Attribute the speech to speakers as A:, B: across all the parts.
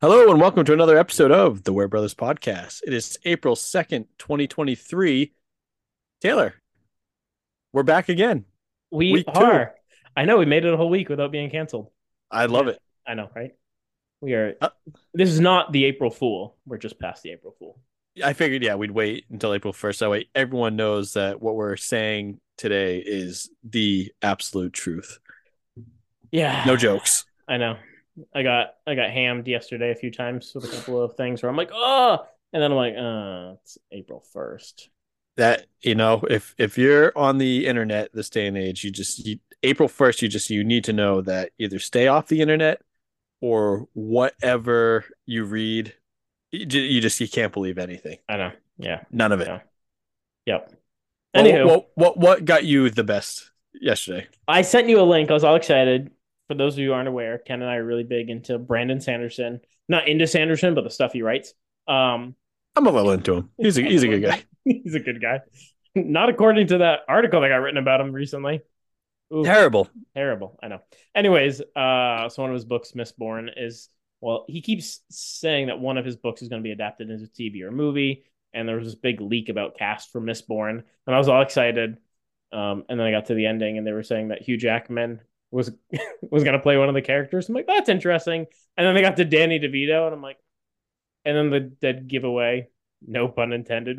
A: Hello and welcome to another episode of the Ware Brothers Podcast. It is April 2nd, 2023. Taylor, we're back again.
B: We
A: Week two.
B: are. I know we made it a whole week without being canceled.
A: I love
B: Yeah,
A: it.
B: I know, right? We are.
A: Uh,
B: This is not the April Fool. We're just past the April Fool.
A: I figured, yeah, we'd wait until April 1st. That way everyone knows that what we're saying today is the absolute truth. No
B: Yeah,
A: jokes.
B: I know. I got hammed yesterday a few times with a couple of things where I'm like, oh, and then I'm like, it's April 1st.
A: If you're on the internet this day and age, April 1st, you need to know that either stay off the internet or whatever you read, you can't believe anything.
B: I know. Yeah.
A: None of it.
B: Yeah. Yep.
A: Well,
B: Anywho,
A: what got you the best yesterday?
B: I sent you a link. I was all excited. For those of you who aren't aware, Ken and I are really big into Brandon Sanderson. Not into Sanderson, but the stuff he writes. Um,
A: I'm a little into him. He's a good guy.
B: He's a good guy. Not according to that article that got written about him recently. Oof,
A: Terrible.
B: terrible. I know. Anyways, so one of his books, Mistborn, is well, he keeps saying that one of his books is going to be adapted into TV or movie, and there was this big leak about cast for Mistborn, and I was all excited. And then I got to the ending, and they were saying that Hugh Jackman was was going to play one of the characters. I'm like, that's interesting. And then they got to Danny DeVito, and I'm like, and then the dead giveaway, no pun intended,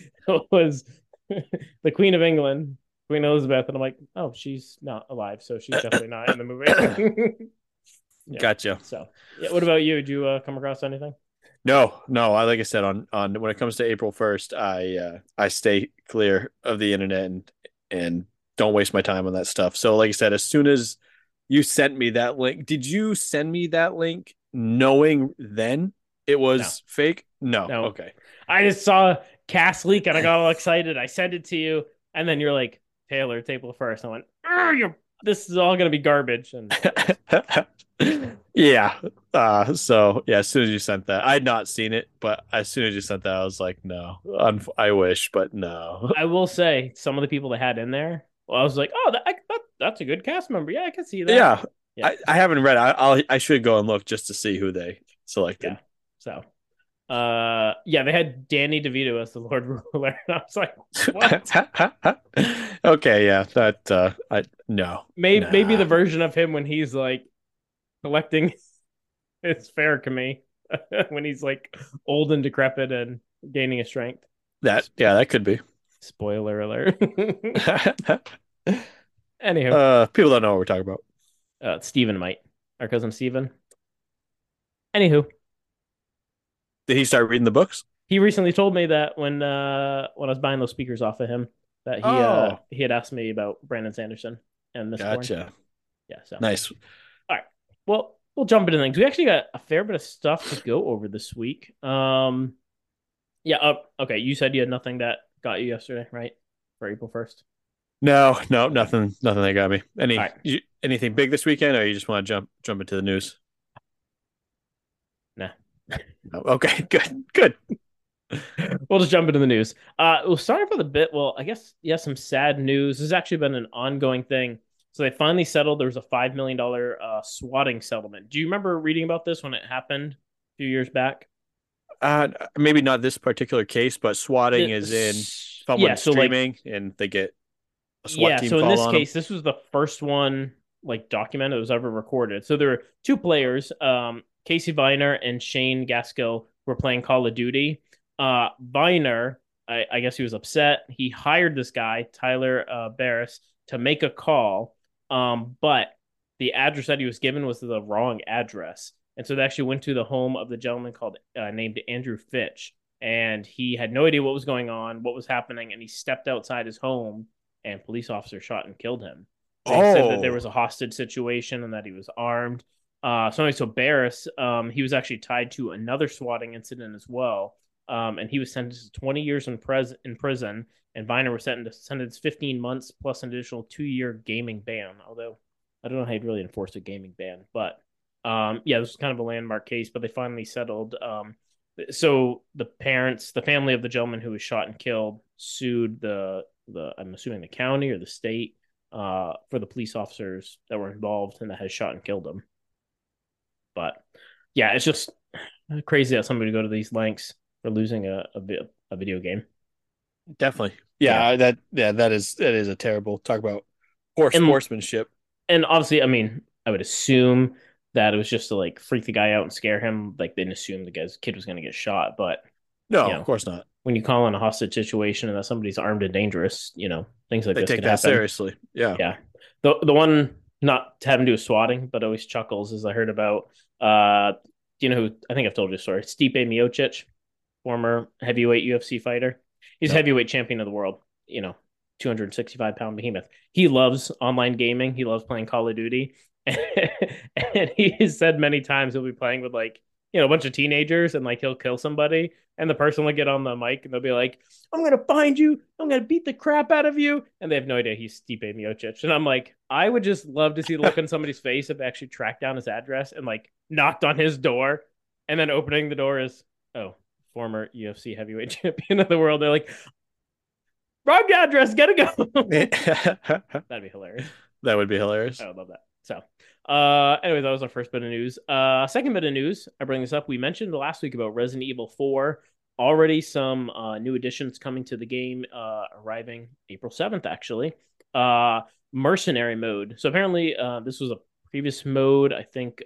B: was the Queen of England, Queen Elizabeth, and I'm like, oh, she's not alive, so she's definitely not in the movie. Yeah.
A: Gotcha.
B: So, yeah. What about you? Did you come across anything?
A: No. I like I said on when it comes to April 1st, I stay clear of the internet and don't waste my time on that stuff. So like I said, as soon as you sent me that link, did you send me that link knowing then it
B: No,
A: was fake? No.
B: no.
A: Okay.
B: I just saw cast leak and I got all excited. I sent it to you, and then you're like, Taylor, table first. I went, you're this is all gonna be garbage, and it was.
A: Yeah. So yeah, as soon as you sent that, I'd not seen it, but as soon as you sent that, I was like, no, I wish, but no.
B: I will say some of the people they had in there. Well, I was like, oh, that's a good cast member. Yeah, I can see that.
A: Yeah.
B: Yeah,
A: I haven't read it. I should go and look just to see who they
B: yeah.
A: selected.
B: So, yeah, they had Danny DeVito as the Lord Ruler, and I was like, what?
A: Okay, yeah, that I no.
B: Maybe the
A: Nah.
B: version of him when he's like collecting his Fair when he's like old and decrepit and gaining his strength.
A: That could be.
B: Spoiler alert. Anywho,
A: People don't know what we're talking about.
B: Stephen might. Our cousin Stephen. Anywho,
A: Did he start reading the books?
B: he recently told me that when I was buying those speakers off of him, that
A: Oh,
B: he had asked me about Brandon Sanderson and Mistborn.
A: gotcha.
B: Yeah, so
A: Nice.
B: all right. Well, we'll jump into things. We actually got a fair bit of stuff to go over this week. Yeah, okay. You said you had nothing that got you yesterday, right? For April 1st.
A: No,
B: Okay.
A: nothing that got me.
B: All right.
A: Anything big this weekend, or you just want to jump into the news?
B: Nah.
A: No. Okay, good.
B: We'll just jump into the news. We'll start off with a bit. Well, I guess yeah, some sad news. This has actually been an ongoing thing. So they finally settled. There was a $5 million swatting settlement. Do you remember reading about this when it happened a few years back?
A: Maybe not this particular case, but swatting is in
B: Yeah.
A: someone
B: So like
A: streaming and they get a SWAT
B: yeah.
A: team
B: So in
A: call
B: this
A: on them.
B: case, this was the first one like documented that was ever recorded. So there were two players, Casey Viner and Shane Gaskill, were playing Call of Duty. Viner, I guess he was upset. He hired this guy, Tyler Barris, to make a call. But the address that he was given was the wrong address. And so they actually went to the home of the gentleman called named Andrew Fitch. And he had no idea what was going on, what was happening. And he stepped outside his home and police officer shot and killed him. They said that there was
A: Oh,
B: a hostage situation and that he was armed. So Barris, he was actually tied to another swatting incident as well, and he was sentenced to 20 years in prison, and Viner was sentenced 15 months plus an additional 2-year gaming ban. Although I don't know how you'd really enforce a gaming ban, but yeah, this was kind of a landmark case. But they finally settled. So the family of the gentleman who was shot and killed, sued the I'm assuming the county or the state for the police officers that were involved and that had shot and killed him. But yeah, it's just Crazy that somebody would go to these lengths for losing a video game.
A: Definitely.
B: Yeah.
A: That is a terrible talk about poor
B: And
A: sportsmanship.
B: and obviously, I mean, I would assume that it was just to like freak the guy out and scare him. Like they didn't assume the guy's kid was going to get shot. But
A: No,
B: you
A: of
B: know,
A: course not.
B: when you call in a hostage situation and that somebody's armed and dangerous, things like
A: They
B: this
A: take
B: could
A: that
B: happen.
A: seriously. Yeah.
B: Yeah. The one not to have him do swatting, but always chuckles is I heard about do you know who I think I've told you a story. Stipe Miocic, former heavyweight UFC fighter. He's
A: No.
B: heavyweight champion of the world, 265-pound behemoth. He loves online gaming. He loves playing Call of Duty. And he has said many times he'll be playing with like, a bunch of teenagers and like he'll kill somebody. And the person will get on the mic and they'll be like, I'm going to find you. I'm going to beat the crap out of you. And they have no idea he's Stipe Miocic. And I'm like, I would just love to see the look on somebody's face if they actually tracked down his address and like knocked on his door. And then opening the door is, oh, former UFC heavyweight champion of the world. They're like, wrong address, gotta go. That'd be hilarious.
A: That would be hilarious.
B: I would love that. So, anyway, that was our first bit of news. Second bit of news, I bring this up. We mentioned last week about Resident Evil 4. Already some new additions coming to the game, arriving April 7th, actually. Mercenary mode. So apparently, this was a previous mode, I think,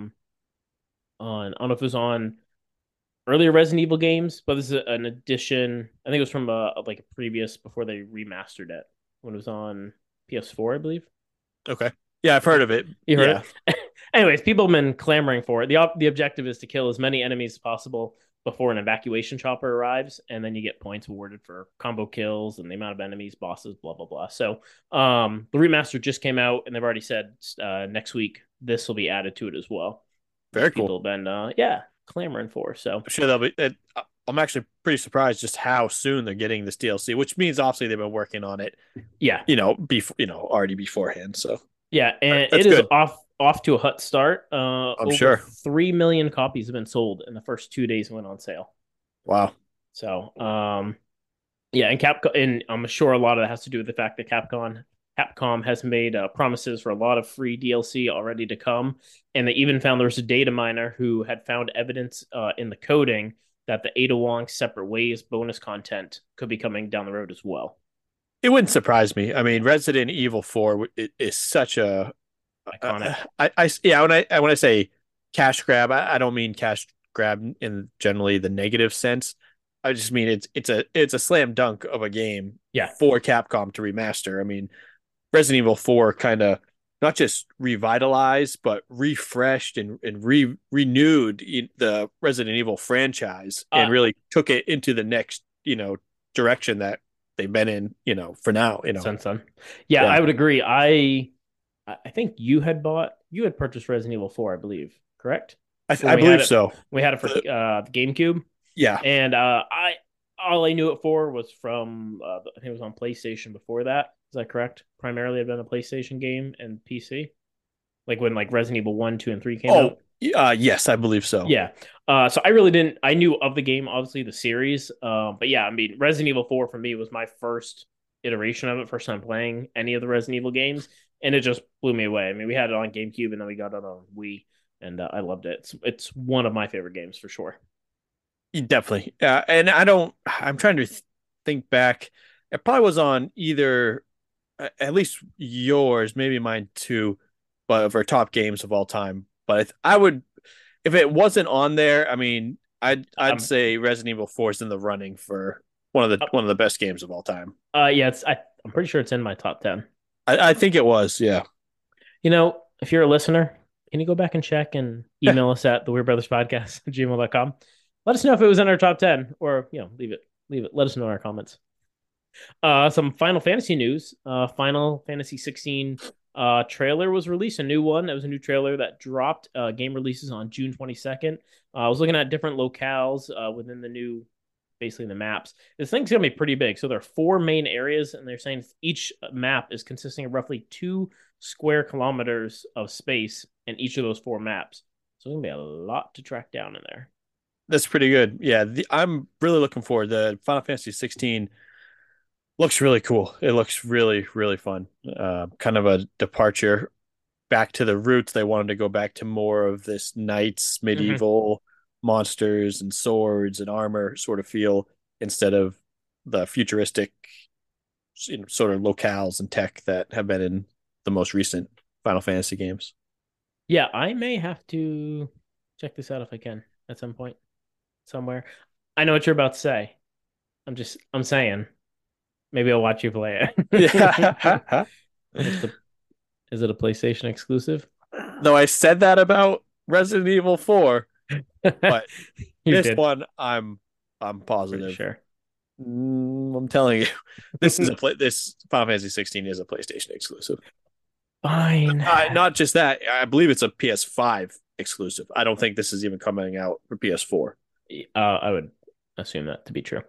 B: I don't know if it was on earlier Resident Evil games, but this is an addition. I think it was from like a previous before they remastered it when it was on PS4, I believe.
A: Okay. Yeah, I've heard of it.
B: You heard
A: Yeah.
B: it. Anyways, people have been clamoring for it. The objective is to kill as many enemies as possible before an evacuation chopper arrives, and then you get points awarded for combo kills and the amount of enemies, bosses, blah blah blah. So, the remaster just came out, and they've already said next week this will be added to it as well,
A: Very
B: which
A: cool.
B: people have been clamoring for. So
A: I'm sure they'll be. I'm actually pretty surprised just how soon they're getting this DLC, which means obviously they've been working on it,
B: yeah,
A: before, already beforehand. So
B: yeah, and
A: that's
B: it is
A: good.
B: off to a hot start.
A: I'm
B: Over
A: sure.
B: 3 million copies have been sold in the first 2 days it went on sale.
A: Wow.
B: So, yeah, and Capcom, and I'm sure a lot of that has to do with the fact that Capcom has made promises for a lot of free DLC already to come, and they even found there was a data miner who had found evidence in the coding that the Ada Wong Separate Ways bonus content could be coming down the road as well.
A: It wouldn't surprise me. I mean, Resident Evil 4 is such a
B: Iconic.
A: yeah, when I say cash grab, I don't mean cash grab in generally the negative sense. I just mean it's a slam dunk of a game
B: Yeah.
A: for Capcom to remaster. I mean, Resident Evil 4 kind of not just revitalized but refreshed and renewed the Resident Evil franchise and
B: Uh,
A: really took it into the next, direction that they've been in, for now,
B: Sun Sun. Yeah,
A: Yeah.
B: I would agree. I think you had purchased Resident Evil 4, I believe, correct? When
A: I
B: we had
A: believe
B: it
A: so.
B: we had it for the GameCube.
A: Yeah.
B: And I all I knew it for was from I think it was on PlayStation before that. Is that correct? Primarily, had been a PlayStation game and PC. Like when like Resident Evil 1, 2, and 3 came
A: Oh,
B: out.
A: yes, I believe so.
B: Yeah. So I really didn't. I knew of the game, obviously the series. But yeah, I mean, Resident Evil 4 for me was my first iteration of it, first time playing any of the Resident Evil games, and it just blew me away. I mean, we had it on GameCube, and then we got it on Wii, and I loved it. It's one of my favorite games for sure.
A: Definitely. And I'm trying to think back. It probably was on either, at least yours, maybe mine too, but of our top games of all time. But I would, if it wasn't on there, I mean, I'd
B: Um,
A: say Resident Evil 4 is in the running for one of the best games of all time.
B: yeah, I'm pretty sure it's in my top 10.
A: I think it was, yeah.
B: If you're a listener, can you go back and check and email us at the Weird Brothers Podcast at gmail.com? Let us know if it was in our top 10 or, leave it. Let us know in our comments. Some Final Fantasy news. Final Fantasy 16 trailer was released, a new one. That was a new trailer that dropped. Game releases on June 22nd. I was looking at different locales within the new, basically the maps. This thing's gonna be pretty big. So there are four main areas, and they're saying each map is consisting of roughly 2 square kilometers of space in each of those four maps. So it's gonna be a lot to track down in there.
A: That's pretty good. Yeah, I'm really looking forward. The Final Fantasy 16 looks really cool. It looks really, really fun. Kind of a departure back to the roots. They wanted to go back to more of this knights
B: Mm-hmm.
A: medieval. monsters and swords and armor sort of feel instead of the futuristic sort of locales and tech that have been in the most recent Final Fantasy games.
B: Yeah, I may have to check this out if I can at some point somewhere. I know what you're about to say. I'm saying maybe I'll watch you play it.
A: Yeah.
B: What's the is it a PlayStation exclusive?
A: Though I said that about Resident Evil 4, but
B: You
A: this
B: did,
A: one I'm
B: pretty
A: positive.
B: sure.
A: I'm telling you, this Final Fantasy 16 is a PlayStation exclusive.
B: Fine.
A: Not just that, I believe it's a PS5 exclusive. I don't think this is even coming out for PS4.
B: I would assume that to be true.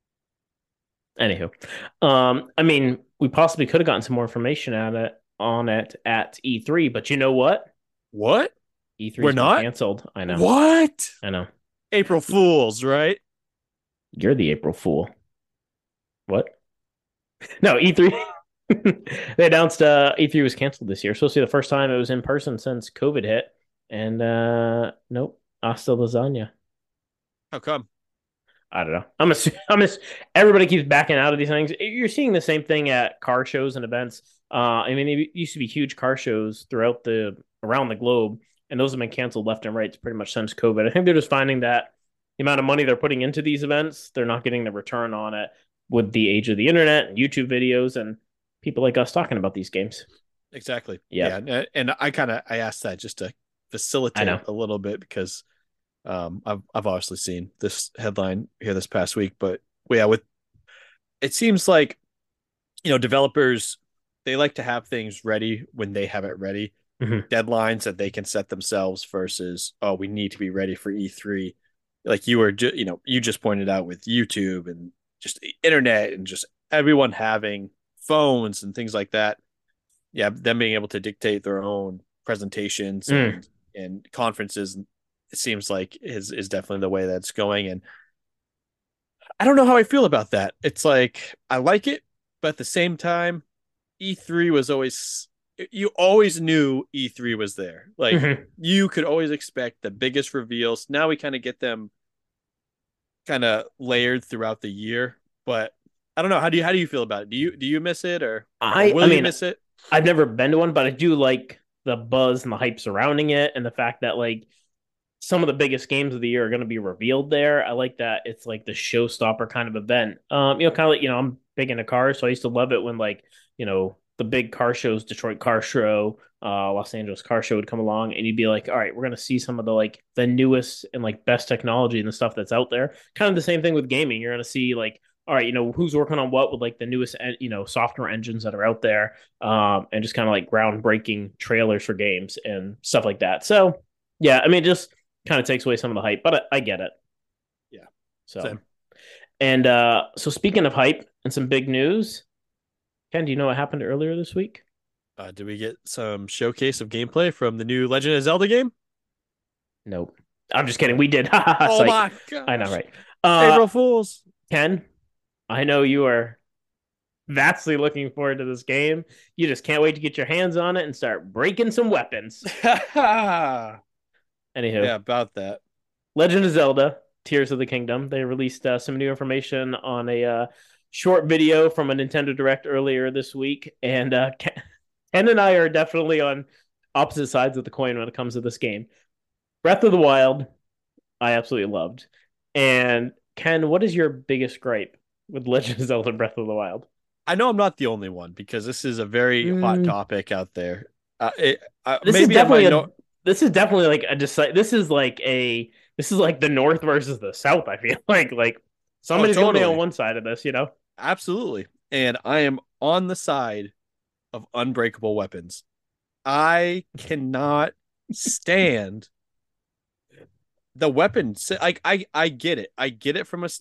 B: Anywho, I mean, we possibly could have gotten some more information on it at E3, but you know what?
A: What? We're
B: E3's been
A: not?
B: canceled. I know.
A: What?
B: I know.
A: April Fools, right?
B: You're the April Fool. What? No, E3. They announced E3 was canceled this year. Supposed to be the first time it was in person since COVID hit. And nope. Hasta lasagna.
A: How come?
B: I don't know. Everybody keeps backing out of these things. You're seeing the same thing at car shows and events. I mean, it used to be huge car shows throughout around the globe, and those have been canceled left and right pretty much since COVID. I think they're just finding that the amount of money they're putting into these events, they're not getting the return on it with the age of the internet and YouTube videos and people like us talking about these games.
A: Exactly.
B: Yeah,
A: Yeah, and I asked that just to
B: I know.
A: facilitate a little bit because I've obviously seen this headline here this past week, but yeah, with it seems like developers they like to have things ready when they have it ready,
B: Hmm.
A: deadlines that they can set themselves versus we need to be ready for E3. Like you just pointed out with YouTube and just the internet and just everyone having phones and things like that. Yeah, them being able to dictate their own presentations
B: Mm.
A: and conferences, it seems like is definitely the way that's going. And I don't know how I feel about that. It's like I like it, but at the same time, E3 was always you always knew E3 was there. Like
B: Hmm.
A: you could always expect the biggest reveals. Now we kind of get them kind of layered throughout the year, but I don't know. How do you feel about it? Do you miss it or
B: I
A: will you
B: mean,
A: miss it?
B: I've never been to one, but I do like the buzz and the hype surrounding it, and the fact that like some of the biggest games of the year are going to be revealed there. I like that it's like the showstopper kind of event. Kind of like I'm big into cars, so I used to love it when like the big car shows, Detroit Car Show, Los Angeles Car Show would come along, and you'd be like, all right, we're going to see some of the like the newest and like best technology and the stuff that's out there. Kind of the same thing with gaming. You're going to see like all right, who's working on what with like the newest, software engines that are out there, and just kind of like groundbreaking trailers for games and stuff like that. So, yeah, I mean, just kind of takes away some of the hype, but I get it.
A: Yeah,
B: So,
A: same.
B: and so speaking of hype and some big news, Ken, do you know what happened earlier this week?
A: Did we get some showcase of gameplay from the new Legend of Zelda game?
B: Nope. I'm just kidding. We did.
A: Oh
B: Psych.
A: my
B: I know,
A: gosh.
B: right? Uh,
A: April Fools.
B: Ken, I know you are vastly looking forward to this game. You just can't wait to get your hands on it and start breaking some weapons.
A: Yeah,
B: Anywho,
A: about that.
B: Legend of Zelda: Tears of the Kingdom. They released some new information on a short video from a Nintendo Direct earlier this week, and Ken and I are definitely on opposite sides of the coin when it comes to this game. Breath of the Wild, I absolutely loved. And Ken, what is your biggest gripe with Legend of Zelda: Breath of the Wild?
A: I know I'm not the only one because this is a very hot
B: Mm,
A: topic out there.
B: this is
A: Maybe I
B: definitely
A: might
B: a
A: know.
B: this is definitely like a this is like the North versus the South. I feel like
A: Oh,
B: somebody's going to be on
A: totally.
B: one side of this.
A: Absolutely. And I am on the side of unbreakable weapons. I cannot stand the weapons. I get it. I get it from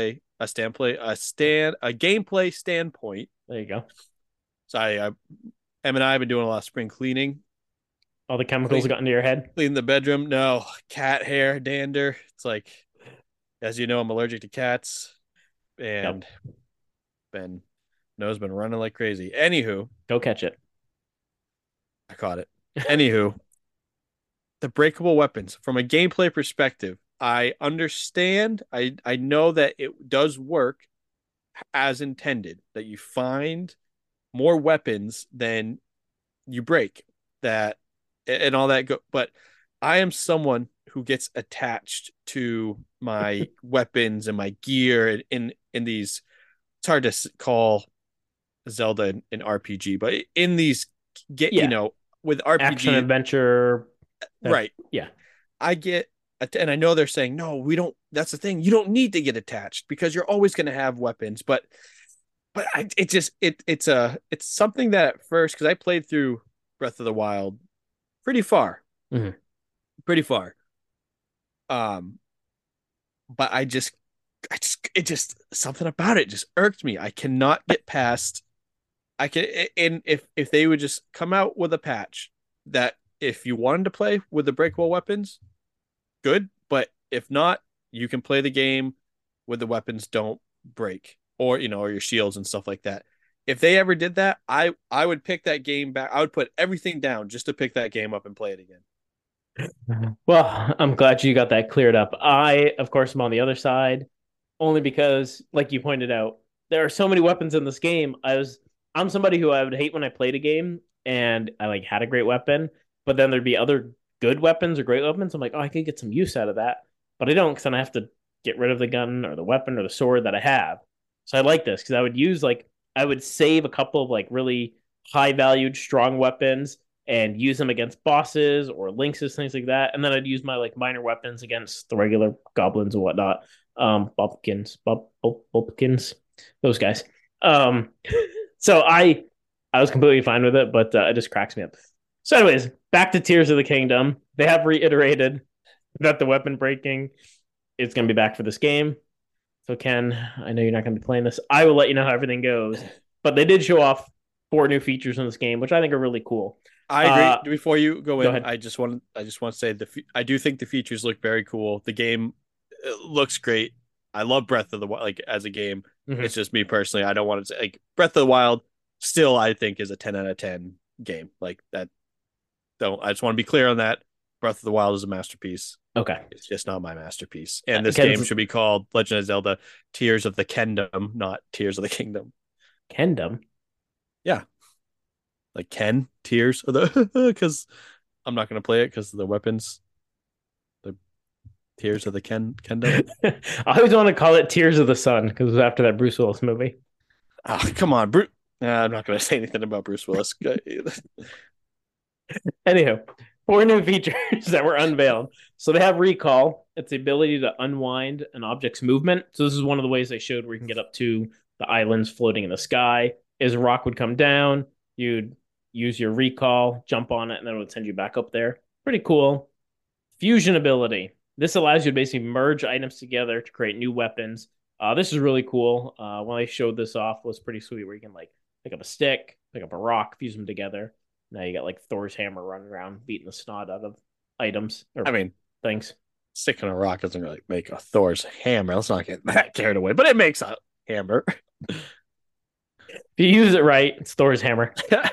A: a gameplay standpoint.
B: There you go.
A: So Em and I have been doing a lot of spring cleaning.
B: All the chemicals
A: Clean
B: got into your head.
A: clean the bedroom. No, cat hair, dander. It's like, as you know, I'm allergic to cats,
B: Yep.
A: and Ben No's been running like crazy. Anywho,
B: Go catch it.
A: I caught it. Anywho, the breakable weapons from a gameplay perspective. I understand. I know that it does work as intended, that you find more weapons than you break, that and all that go, but I am someone who gets attached to my weapons and my gear in these, it's hard to call Zelda an RPG, but in these get,
B: Yeah,
A: with
B: action
A: RPG,
B: adventure. That
A: right.
B: yeah.
A: I get, and I know they're saying, no, we don't, that's the thing. You don't need to get attached because you're always going to have weapons. But it just, it's something that at first, because I played through Breath of the Wild pretty far,
B: Mhm.
A: pretty far. Um, but it just, something about it just irked me. I cannot get past, I can, and if they would just come out with a patch that if you wanted to play with the breakable weapons, good. But if not, you can play the game with the weapons don't break, or your shields and stuff like that. If they ever did that, I would pick that game back. I would put everything down just to pick that game up and play it again.
B: Well, I'm glad you got that cleared up. I, of course, am on the other side, only because, like you pointed out, there are so many weapons in this game. I'm somebody who I would hate when I played a game and I like had a great weapon, but then there'd be other good weapons or great weapons. I'm like, oh, I could get some use out of that, but I don't because then I have to get rid of the gun or the weapon or the sword that I have. So I like this because I would save a couple of like really high valued strong weapons and use them against bosses or lynxes, things like that. And then I'd use my like minor weapons against the regular goblins and whatnot. Bobkins, those guys. Um, so I was completely fine with it, but it just cracks me up. So, anyways, back to Tears of the Kingdom. They have reiterated that the weapon breaking is going to be back for this game. So, Ken, I know you're not going to be playing this. I will let you know how everything goes. But they did show off 4 new features in this game, which I think are really cool.
A: I agree.
B: Uh,
A: Before you go
B: Go
A: in,
B: ahead.
A: I just want to say I do think the features look very cool. The game looks great. I love Breath of the Wild, like as a game.
B: Mm-hmm.
A: It's just me personally. I don't want to say like Breath of the Wild still I think is a 10 out of 10 game. Like that, don't, I just want to be clear on that. Breath of the Wild is a masterpiece.
B: Okay.
A: It's just not my masterpiece. And this game
B: Ken's
A: should be called Legend of Zelda Tears of the Kingdom, not Tears of the Kingdom.
B: Kendom.
A: Yeah. Like Ken, Tears of the, because I'm not going to play it because of the weapons, the Tears of the Kingdom.
B: I always want to call it Tears of the Sun because it was after that Bruce Willis movie.
A: Oh, come on, Bruce. Nah, I'm not going to say anything about Bruce Willis.
B: Anyhow, 4 new features that were unveiled. So they have recall. It's the ability to unwind an object's movement. So this is one of the ways they showed where you can get up to the islands floating in the sky. Is a rock would come down, you'd use your recall, jump on it, and then it would send you back up there. Pretty cool. Fusion ability. This allows you to basically merge items together to create new weapons. This is really cool. When I showed this off, was pretty sweet. Where you can like pick up a stick, pick up a rock, fuse them together. Now you got like Thor's hammer running around beating the snot out of items or
A: I mean,
B: things.
A: sticking a rock doesn't really make a Thor's hammer. Let's not get that carried away, but it makes a hammer.
B: If you use it right, it's Thor's hammer.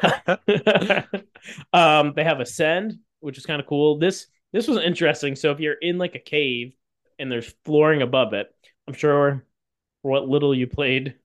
B: They have Ascend, which is kind of cool. This was interesting. So if you're in like a cave and there's flooring above it, I'm sure for what little you played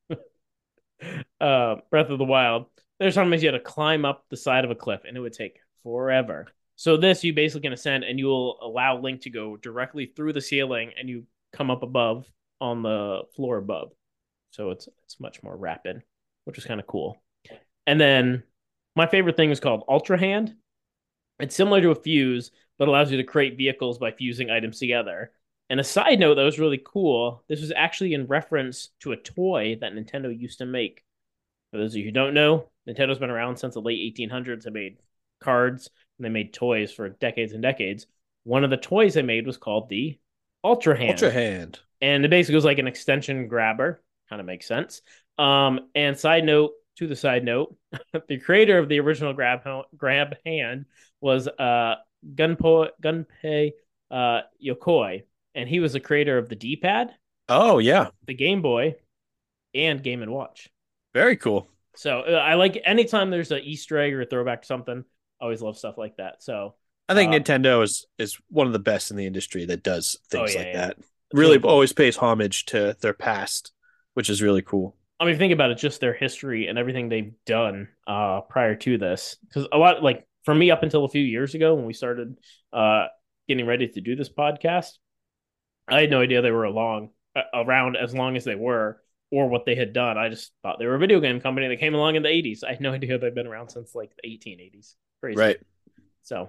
B: Breath of the Wild, there's sometimes you had to climb up the side of a cliff and it would take forever. So this you basically can ascend and you will allow Link to go directly through the ceiling and you come up above on the floor above. So it's much more rapid, which is kind of cool. And then my favorite thing is called Ultra Hand. It's similar to a fuse, but allows you to create vehicles by fusing items together. And a side note that was really cool, this was actually in reference to a toy that Nintendo used to make. For those of you who don't know, Nintendo's been around since the late 1800s. They made cards and they made toys for decades and decades. One of the toys they made was called the Ultra
A: Ultra
B: Hand.
A: Hand.
B: And it basically was like an extension grabber. Kind of makes sense. And side note to the side note, the creator of the original grab hand was Gunpei Yokoi, and he was the creator of the D-pad,
A: Oh yeah,
B: the Game Boy, and Game and Watch.
A: very cool.
B: So I like anytime there's an Easter egg or a throwback to something. I always love stuff like that. So
A: I think Nintendo is one of the best in the industry that does
B: Oh
A: things
B: yeah,
A: like
B: yeah,
A: that.
B: it's
A: Really
B: really cool.
A: always pays homage to their past, which is really cool.
B: I mean, think about it, just their history and everything they've done prior to this. Because a lot, like for me, up until a few years ago when we started uh, getting ready to do this podcast, I had no idea they were around as long as they were or what they had done. I just thought they were a video game company that came along in the 80s. I had no idea they've been around since like the 1880s. Crazy.
A: Right.
B: So,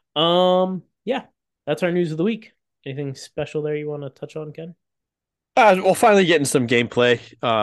B: yeah, that's our news of the week. Anything special there you want to touch on, Ken?
A: Well, finally getting some gameplay.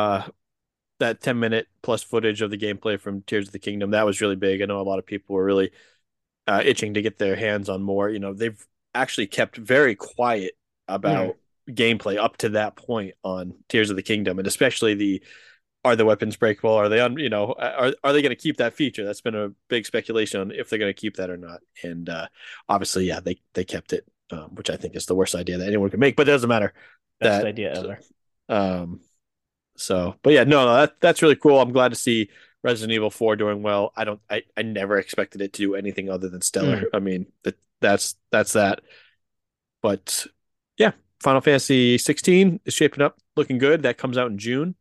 A: That 10-minute plus footage of the gameplay from Tears of the Kingdom, that was really big. I know a lot of people were really itching to get their hands on more. They've actually kept very quiet
B: Mm,
A: about gameplay up to that point on Tears of the Kingdom, and especially are the weapons breakable? Are they are they going to keep that feature? That's been a big speculation on if they're going to keep that or not. And obviously, yeah, they kept it, which I think is the worst idea that anyone could make. But it doesn't matter
B: best
A: that.
B: idea ever.
A: Um, but yeah, no, that's really cool. I'm glad to see Resident Evil 4 doing well. I never expected it to do anything other than stellar.
B: Mm,
A: I mean, that's that. But yeah, Final Fantasy 16 is shaping up, looking good. That comes out in June.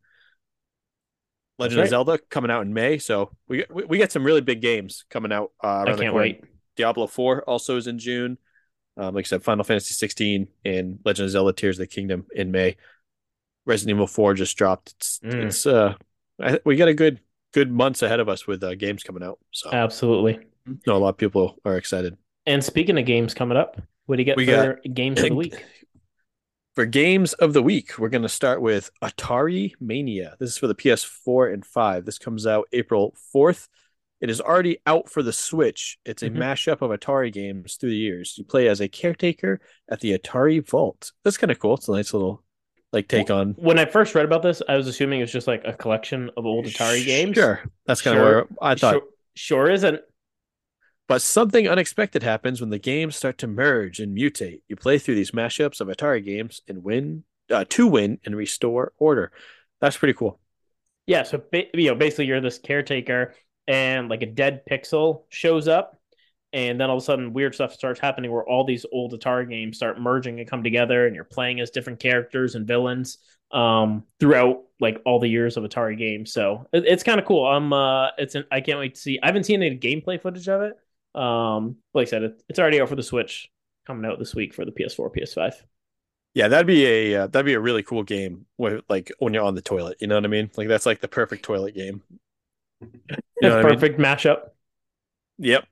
B: that's
A: Legend of
B: right.
A: Zelda coming out in May, so we get some really big games coming out
B: I
A: around the
B: can't
A: corner.
B: wait.
A: Diablo 4 also is in June. Like I said, Final Fantasy 16 and Legend of Zelda: Tears of the Kingdom in May. Resident Evil 4 just dropped.
B: Mm,
A: We got a good months ahead of us with games coming out. So
B: absolutely.
A: no, a lot of people are excited.
B: And speaking of games coming up, what do you get
A: We got
B: for games of the week?
A: for games of the week. We're going to start with Atari Mania. This is for the PS4 and 5. This comes out April 4th. It is already out for the Switch. It's a
B: Mhm.
A: mashup of Atari games through the years. You play as a caretaker at the Atari Vault. That's kind of cool. It's a nice little like take on.
B: When I first read about this, I was assuming it's just like a collection of old Atari games.
A: Sure, that's kind of where
B: Sure,
A: I thought.
B: sure, sure isn't.
A: But something unexpected happens when the games start to merge and mutate. You play through these mashups of Atari games and win to win and restore order. That's pretty cool.
B: Yeah, so basically you're this caretaker, and like a dead pixel shows up, and then all of a sudden weird stuff starts happening where all these old Atari games start merging and come together, and you're playing as different characters and villains throughout like all the years of Atari games. So it's kind of cool. I can't wait to see. I haven't seen any gameplay footage of it. Like I said, it's already out for the Switch, coming out this week for the PS4, PS5.
A: Yeah, that'd be a really cool game with like when you're on the toilet. You know what I mean? Like that's like the perfect toilet game. You know what I mean?
B: Perfect mashup.
A: Yep.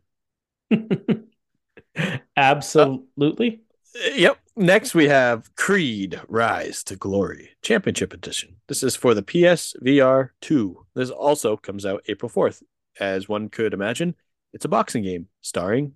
A: Uh,
B: Absolutely.
A: yep. Next we have Creed: Rise to Glory Championship Edition. This is for the PSVR 2. This also comes out April 4th. As one could imagine, it's a boxing game starring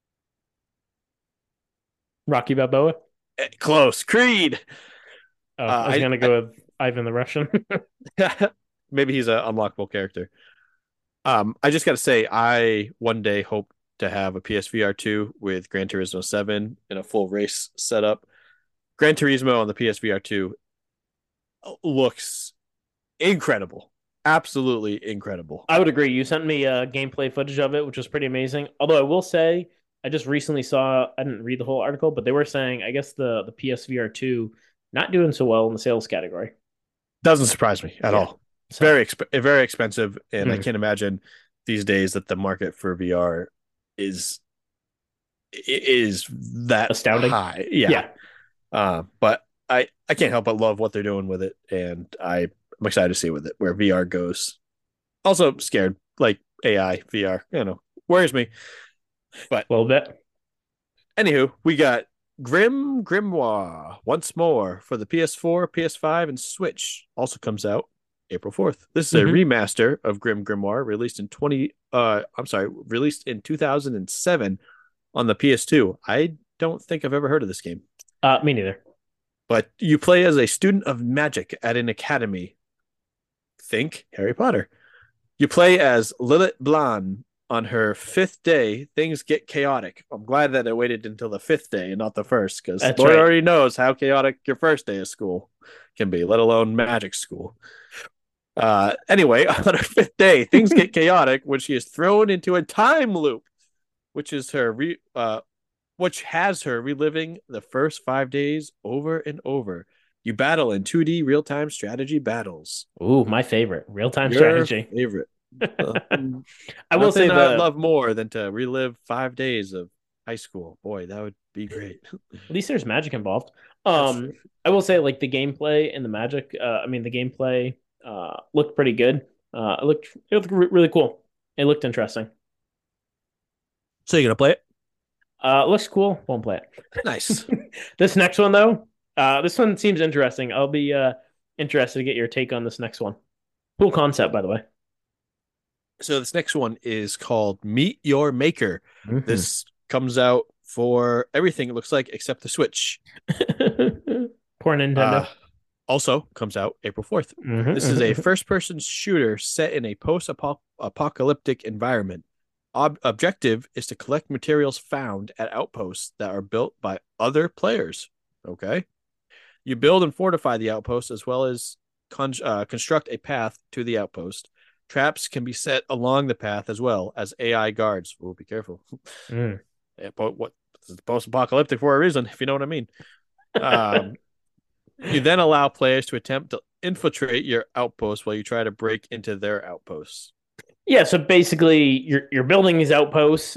B: Rocky Balboa.
A: close Creed.
B: Oh, I was gonna
A: I
B: go with Ivan the Russian.
A: maybe he's an unlockable character. I just got to say, I one day hope to have a PSVR 2 with Gran Turismo 7 in a full race setup. Gran Turismo on the PSVR 2 looks incredible. Absolutely incredible.
B: I would agree. You sent me gameplay footage of it, which was pretty amazing. Although I will say, I just recently saw. I didn't read the whole article, but they were saying I guess the PSVR 2 not doing so well in the sales category.
A: Doesn't surprise me at
B: Yeah.
A: all.
B: So
A: Very expensive, and I
B: mm,
A: can't imagine these days that the market for VR is is that
B: astounding.
A: high. Yeah.
B: Yeah.
A: But I can't help but love what they're doing with it, and I'm excited to see with it where VR goes. Also scared, like AI VR, worries me. But
B: A little bit.
A: anywho, we got Grim Grimoire once more for the PS4, PS5, and Switch. Also comes out April 4th. This is a
B: Hmm.
A: remaster of Grim Grimoire released in 2007 on the PS2. I don't think I've ever heard of this game.
B: Me neither.
A: But you play as a student of magic at an academy. Think Harry Potter. You play as Lilith Blan. On her fifth day, things get chaotic. I'm glad that I waited until the fifth day and not the first, because
B: That's
A: Lord
B: right.
A: already knows how chaotic your first day of school can be, let alone magic school. Anyway, on her fifth day, things get chaotic when she is thrown into a time loop, which is her which has her reliving the first 5 days over and over. You battle in 2D real-time strategy battles.
B: Ooh, my favorite. Real-time
A: Your
B: strategy.
A: favorite.
B: I will say
A: Nothing I'd
B: the
A: love more than to relive 5 days of high school. Boy, that would be great.
B: at least there's magic involved.
A: That's true.
B: I will say like the gameplay and the magic. The gameplay looked pretty good. It looked really cool. It looked interesting.
A: So you're gonna play it?
B: Looks cool. Won't play
A: Nice.
B: it. This next one though, this one seems interesting. I'll be interested to get your take on this next one. Cool concept, by the way.
A: So this next one is called Meet Your Maker.
B: Mhm.
A: This comes out for everything it looks like except the Switch.
B: Poor
A: Uh
B: Nintendo.
A: Also comes out April 4th. This is a first-person shooter set in a post-apocalyptic environment. Objective is to collect materials found at outposts that are built by other players. Okay. You build and fortify the outpost as well as construct a path to the outpost. Traps can be set along the path as well as AI guards. Oh, be careful.
B: Mm.
A: Yeah, but what this is post-apocalyptic for a reason, if you know what I mean. Um, you then allow players to attempt to infiltrate your outpost while you try to break into their outposts.
B: Yeah, so basically you're building these outposts,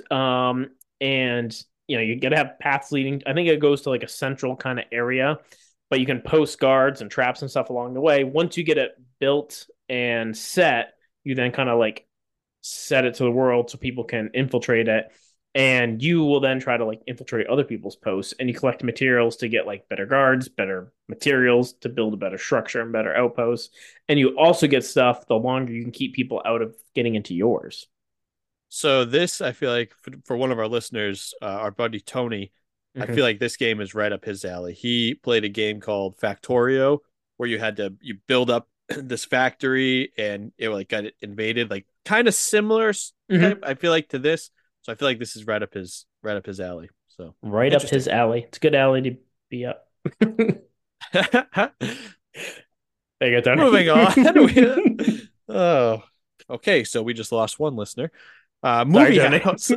B: and you gotta have paths leading. I think it goes to like a central kind of area, but you can post guards and traps and stuff along the way. Once you get it built and set, you then kind of like set it to the world so people can infiltrate it. And you will then try to like infiltrate other people's posts, and you collect materials to get like better guards, better materials to build a better structure and better outposts. And you also get stuff the longer you can keep people out of getting into yours.
A: So this, I feel like, for one of our listeners, our buddy Tony, I
B: Mm-hmm.
A: feel like this game is right up his alley. He played a game called Factorio, where you build up this factory and it like got invaded, like kind of similar type.
B: Mm-hmm.
A: I feel like to this, so I feel like this is right up his alley. So
B: Right up
A: interesting.
B: his alley. It's a good alley to be up. There you go,
A: Moving on.
B: Tony.
A: Oh, okay. So we just lost one listener.
B: Sorry,
A: Movie
B: Tony.
A: House.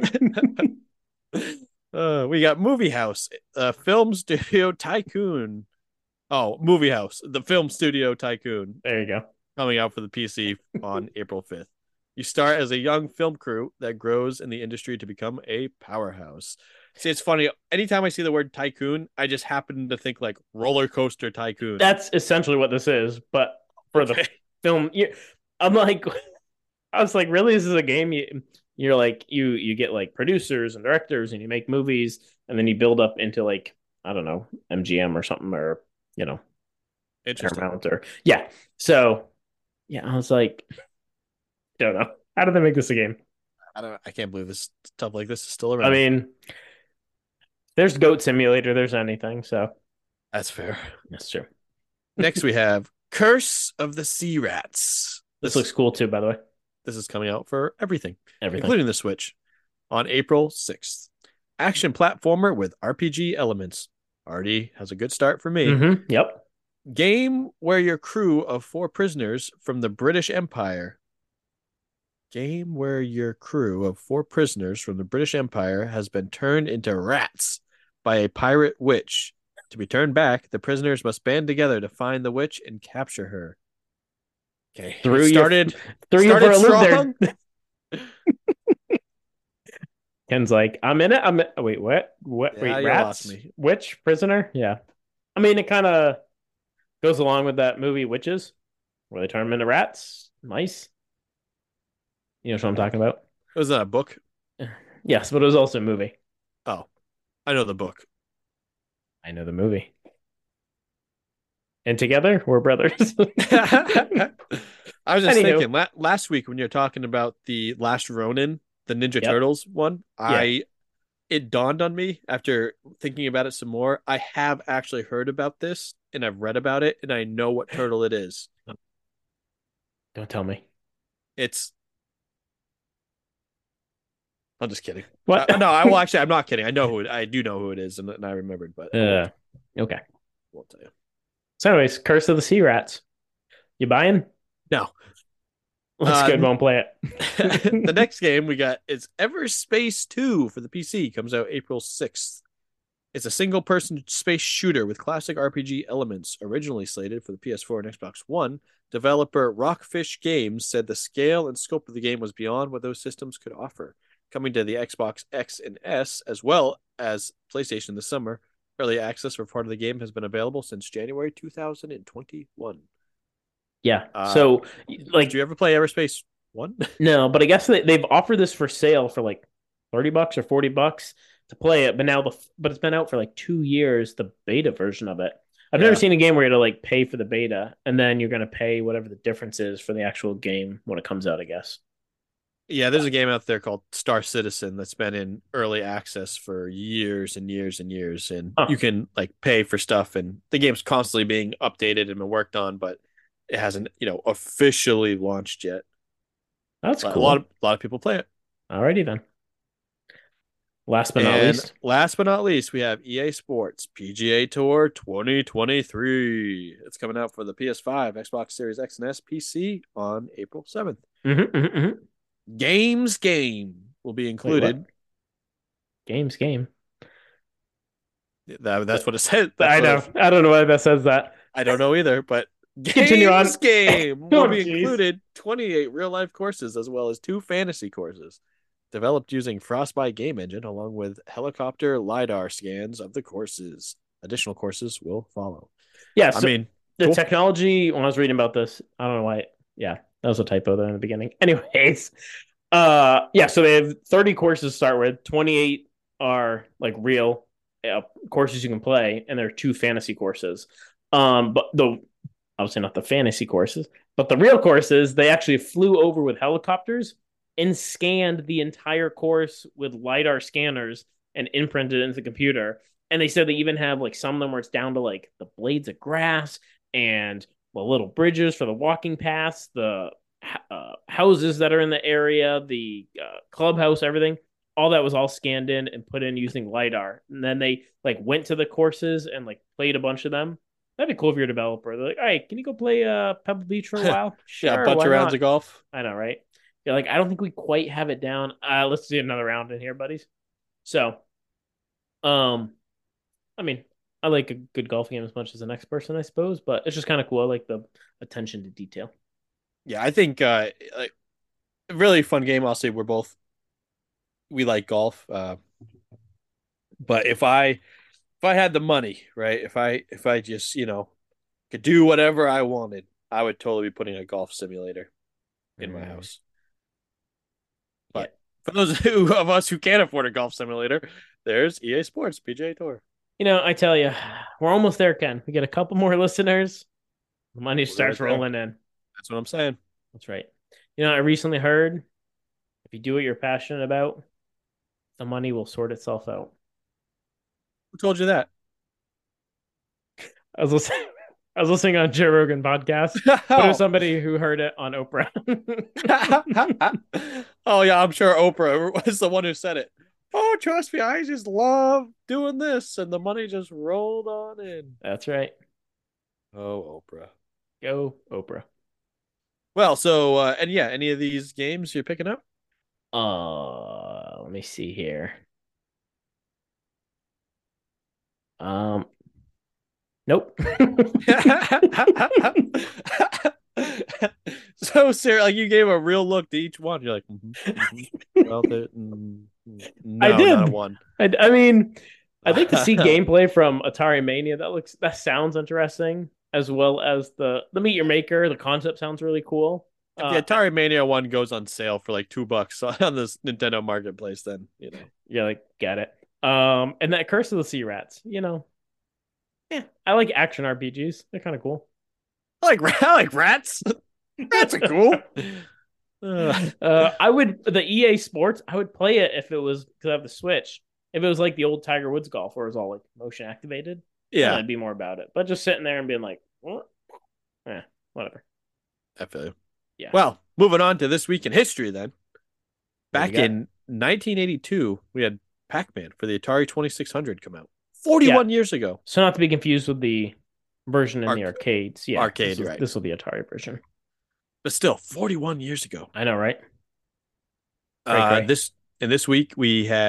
A: We got Movie House, Film Studio Tycoon. Oh, Movie House, the Film Studio Tycoon,
B: There you go.
A: coming out for the PC on April 5th. You start as a young film crew that grows in the industry to become a powerhouse. See, it's funny. Anytime I see the word tycoon, I just happen to think like roller coaster tycoon.
B: That's essentially what this is, but for the
A: Okay.
B: film, I'm like, I was like, really, this is a game? You're like, you get like producers and directors, and you make movies, and then you build up into like, I don't know, MGM or something, or you know,
A: Interesting.
B: Paramount, or yeah. So yeah, I was like, don't know, how did they make this a game?
A: I can't believe this stuff like this is still
B: I
A: around.
B: mean, there's Goat Simulator, there's anything, so
A: That's fair.
B: that's true.
A: Next, we have Curse of the Sea Rats.
B: This
A: This
B: looks cool too, by the way.
A: this is coming out for everything,
B: Everything.
A: including the Switch, on April 6th. Action platformer with RPG elements. Already has a good start for me.
B: Yep.
A: Game where your crew of 4 prisoners from the British Empire. Game where your crew of 4 prisoners from the British Empire has been turned into rats by a pirate witch. To be turned back, the prisoners must band together to find the witch and capture her. Okay,
B: Threw
A: it
B: you
A: started
B: threw you for a loop
A: strong.
B: there. Ken's like, I'm in it. Wait, what? What?
A: Yeah,
B: Wait,
A: you lost
B: rats?
A: me.
B: Which prisoner? Yeah. I mean, it kind of goes along with that movie Witches, where they turn them into rats, mice. You know what I'm talking about?
A: Was that a book?
B: Yes, but it was also a movie.
A: Oh, I know the book.
B: I know the movie. And together, we're brothers.
A: I was just
B: Anywho,
A: thinking last week when you're talking about the Last Ronin, the Ninja
B: yep.
A: Turtles one,
B: Yeah.
A: it dawned on me after thinking about it some more. I have actually heard about this and I've read about it and I know what turtle it is.
B: Don't tell me.
A: It's I'm just kidding.
B: What?
A: No, I will actually. I'm not kidding. I do know who it is, and I remembered, but
B: Okay.
A: won't tell you.
B: So, anyways, Curse of the Sea Rats. You buying?
A: No.
B: Looks good. Won't play
A: The
B: it.
A: next game we got is Everspace 2 for the PC. Comes out April 6th. It's a single-person space shooter with classic RPG elements. Originally slated for the PS4 and Xbox One, developer Rockfish Games said the scale and scope of the game was beyond what those systems could offer. Coming to the Xbox X and S as well as PlayStation this summer, early access for part of the game has been available since January 2021.
B: Yeah.
A: Uh,
B: So
A: did
B: like
A: you ever play Everspace 1?
B: no, but I guess they've offered this for sale for like $30 or $40 to play it, but but it's been out for like 2 years, the beta version of it. I've never
A: Yeah.
B: seen a game where you have to like pay for the beta and then you're gonna pay whatever the difference is for the actual game when it comes out, I guess.
A: Yeah, there's a game out there called Star Citizen that's been in early access for years and years and years, and
B: Huh.
A: you can like pay for stuff, and the game's constantly being updated and been worked on, but it hasn't, officially launched yet.
B: That's
A: But a lot of
B: cool.
A: people play it.
B: Alrighty then. Last but not
A: And
B: least.
A: last but not least, we have EA Sports PGA Tour 2023. It's coming out for the PS5, Xbox Series X and S, PC on April 7th.
B: Mm-hmm.
A: Games Game will be
B: Wait, what?
A: included.
B: Game.
A: That's what it said. That's
B: I
A: what
B: know. I don't know why that says that.
A: I don't know either, but
B: Continue on.
A: Games Game
B: Oh,
A: will be
B: jeez.
A: included 28 real life courses as well as 2 fantasy courses developed using Frostbite game engine along with helicopter lidar scans of the courses. Additional courses will follow.
B: Yeah,
A: I
B: so
A: mean,
B: the
A: cool.
B: technology, when I was reading about this, I don't know why. Yeah, that was a typo there in the beginning. Anyways, yeah, so they have 30 courses to start with. 28 are like real courses you can play, and there are 2 fantasy courses. But the obviously not the fantasy courses, but the real courses, they actually flew over with helicopters and scanned the entire course with lidar scanners and imprinted it into the computer. And they said they even have like some of them where it's down to like the blades of grass and the little bridges for the walking paths, the houses that are in the area, the clubhouse, everything. All that was all scanned in and put in using lidar. And then they like went to the courses and like played a bunch of them. That'd be cool if you're a developer. They're like, all right, can you go play Pebble Beach for a while?
A: Yeah, a
B: Sure,
A: bunch
B: why
A: of rounds
B: not?
A: of golf.
B: I know, right? You're like, I don't think we quite have it down. Let's do another round in here, buddies. So, um, I mean, I like a good golf game as much as the next person, I suppose, but it's just kind of cool. I like the attention to detail.
A: Yeah, I think like, really fun game. I'll say we like golf. But if I had the money, right? If I just, could do whatever I wanted, I would totally be putting a golf simulator in my
B: Mm,
A: house.
B: yeah.
A: But for those of us who can't afford a golf simulator, there's EA Sports PGA Tour.
B: I tell you, we're almost there, Ken. We get a couple more listeners. The money
A: We'll be right
B: starts
A: there.
B: rolling in.
A: That's what I'm saying.
B: That's right. I recently heard if you do what you're passionate about, the money will sort itself out.
A: Who told you that?
B: I was listening. I was listening on Joe Rogan podcast, but it was
A: Oh.
B: somebody who heard it on Oprah.
A: Oh yeah, I'm sure Oprah was the one who said it. Oh, trust me, I just love doing this, and the money just rolled on in.
B: That's right.
A: Oh, Oprah.
B: Go Oprah.
A: Well, so and yeah, any of these games you're picking up?
B: Let me see here. Um, nope.
A: So, Sarah, like you gave a real look to each one. You're like, well,
B: I
A: no, not a
B: did.
A: one.
B: I mean, I'd like to see gameplay from Atari Mania. That sounds interesting, as well as the Meet Your Maker. The concept sounds really cool.
A: If the Atari Mania one goes on sale for like $2 on this Nintendo Marketplace, then
B: Yeah, like get it. And that Curse of the Sea Rats. Yeah, I like action RPGs. They're kind of cool.
A: I like rats. Rats are cool.
B: I would the EA Sports. I would play it if it was because I have the Switch. If it was like the old Tiger Woods golf, where it was all like motion activated, then
A: Yeah,
B: I'd be more about it. But just sitting there and being like, what? Whatever.
A: I feel you.
B: Yeah.
A: Well, moving on to this week in history, then.
B: What do you
A: Back
B: got?
A: in 1982, we had Pac-Man for the Atari 2600 come out.
B: Yeah.
A: 41 years ago.
B: So not to be confused with the version in the arcades. Yeah.
A: Arcade, right.
B: This will be Atari version.
A: But still, 41 years ago.
B: I know, right? Cray.
A: This week we had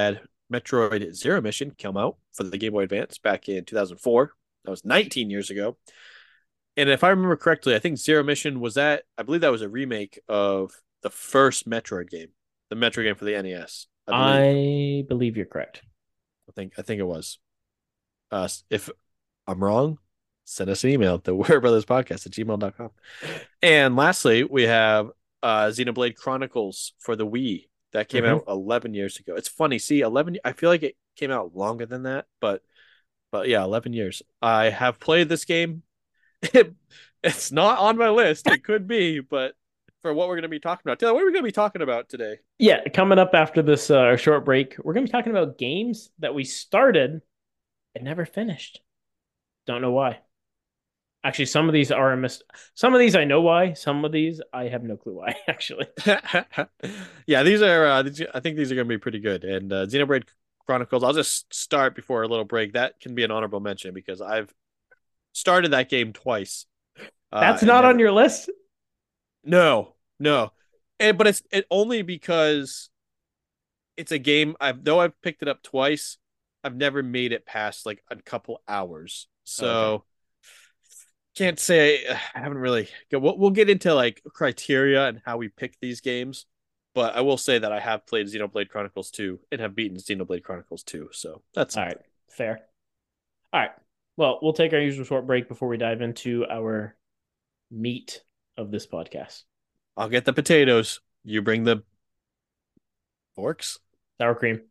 A: Metroid Zero Mission came out for the Game Boy Advance back in 2004. That was 19 years ago. And if I remember correctly, I think Zero Mission was that, I believe that was a remake of the first Metroid game, the Metroid game for the NES, I believe.
B: I believe you're correct.
A: I think it was. If I'm wrong, send us an email to werebrothers.podcast@gmail.com. And lastly, we have Xenoblade Chronicles for the Wii that came
B: Mm-hmm.
A: out 11 years ago. It's funny, see, 11. I feel like it came out longer than that, but yeah, 11 years. I have played this game. It's not on my list. It could be, but for what we're going to be talking about, Taylor, what are we going to be talking about today?
B: Yeah, coming up after this short break, we're going to be talking about games that we started and never finished. Don't know why. Actually, some of these are a mis. Some of these I know why. Some of these I have no clue why. Actually,
A: Yeah, these are. I think these are going to be pretty good. And Xenoblade Chronicles. I'll just start before a little break. That can be an honorable mention because I've started that game twice.
B: that's
A: And
B: not on
A: never.
B: your list.
A: No, no. But it's only because it's a game. I've picked it up twice. I've never made it past like a couple hours.
B: Okay.
A: So can't say I haven't really. We'll get into like criteria and how we pick these games, but I will say that I have played Xenoblade Chronicles 2 and have beaten Xenoblade Chronicles 2, so that's
B: All right.
A: something.
B: Fair. All right. Well, we'll take our usual short break before we dive into our meat of this podcast.
A: I'll get the potatoes. You bring the forks.
B: Sour cream.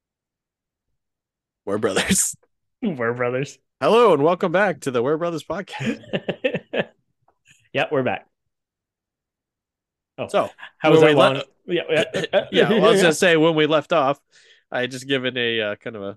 A: We're brothers.
B: We're brothers.
A: Hello and welcome back to the We're Brothers podcast.
B: Yeah, we're back. Oh,
A: So
B: how was
A: when
B: that
A: we
B: long?
A: yeah, well, I was just say when we left off, I had just given a kind of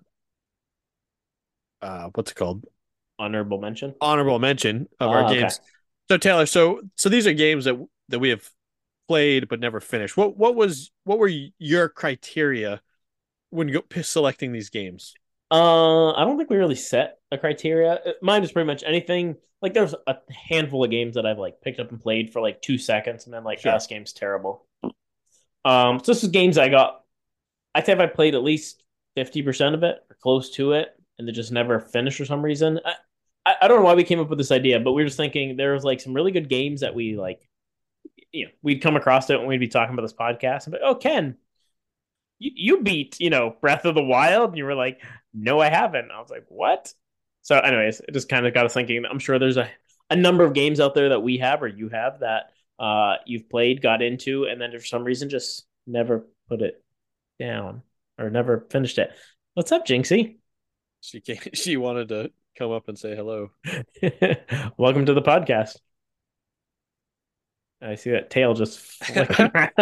A: a what's it called,
B: Honorable mention.
A: honorable mention of our
B: Okay.
A: games. So Taylor, so these are games that we have played but never finished. What were your criteria when selecting these games?
B: I don't think we really set a criteria. Mine is pretty much anything. Like there's a handful of games that I've like picked up and played for like 2 seconds, and then like,
A: Sure.
B: this game's terrible. So this is games I got. I'd say if I played at least 50% of it or close to it, and they just never finished for some reason. I don't know why we came up with this idea, but we were just thinking there was like some really good games that we like. We'd come across it when we'd be talking about this podcast. And be, oh, Ken, you beat Breath of the Wild, and you were like, no, I haven't. I was like, what? So, anyways, it just kind of got us thinking. I'm sure there's a number of games out there that we have or you have that you've played, got into, and then for some reason just never put it down or never finished it. What's up, Jinxie?
A: She came, she wanted to come up and say hello.
B: Welcome to the podcast. I see that tail just flicking around.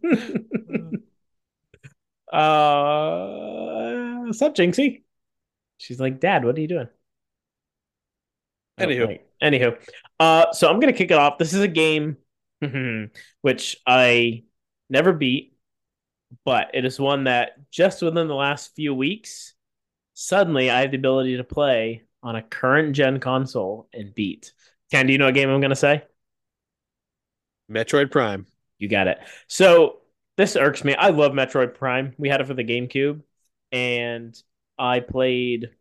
B: What's up, Jinxie? She's like, Dad, what are you doing? Oh,
A: Anywho,
B: right. Anywho, so I'm gonna kick it off. This is a game which I never beat, but it is one that just within the last few weeks, suddenly I have the ability to play on a current gen console and beat. Ken, do you know what game I'm gonna say?
A: Metroid Prime.
B: You got it. So this irks me. I love Metroid Prime. We had it for the GameCube, and I played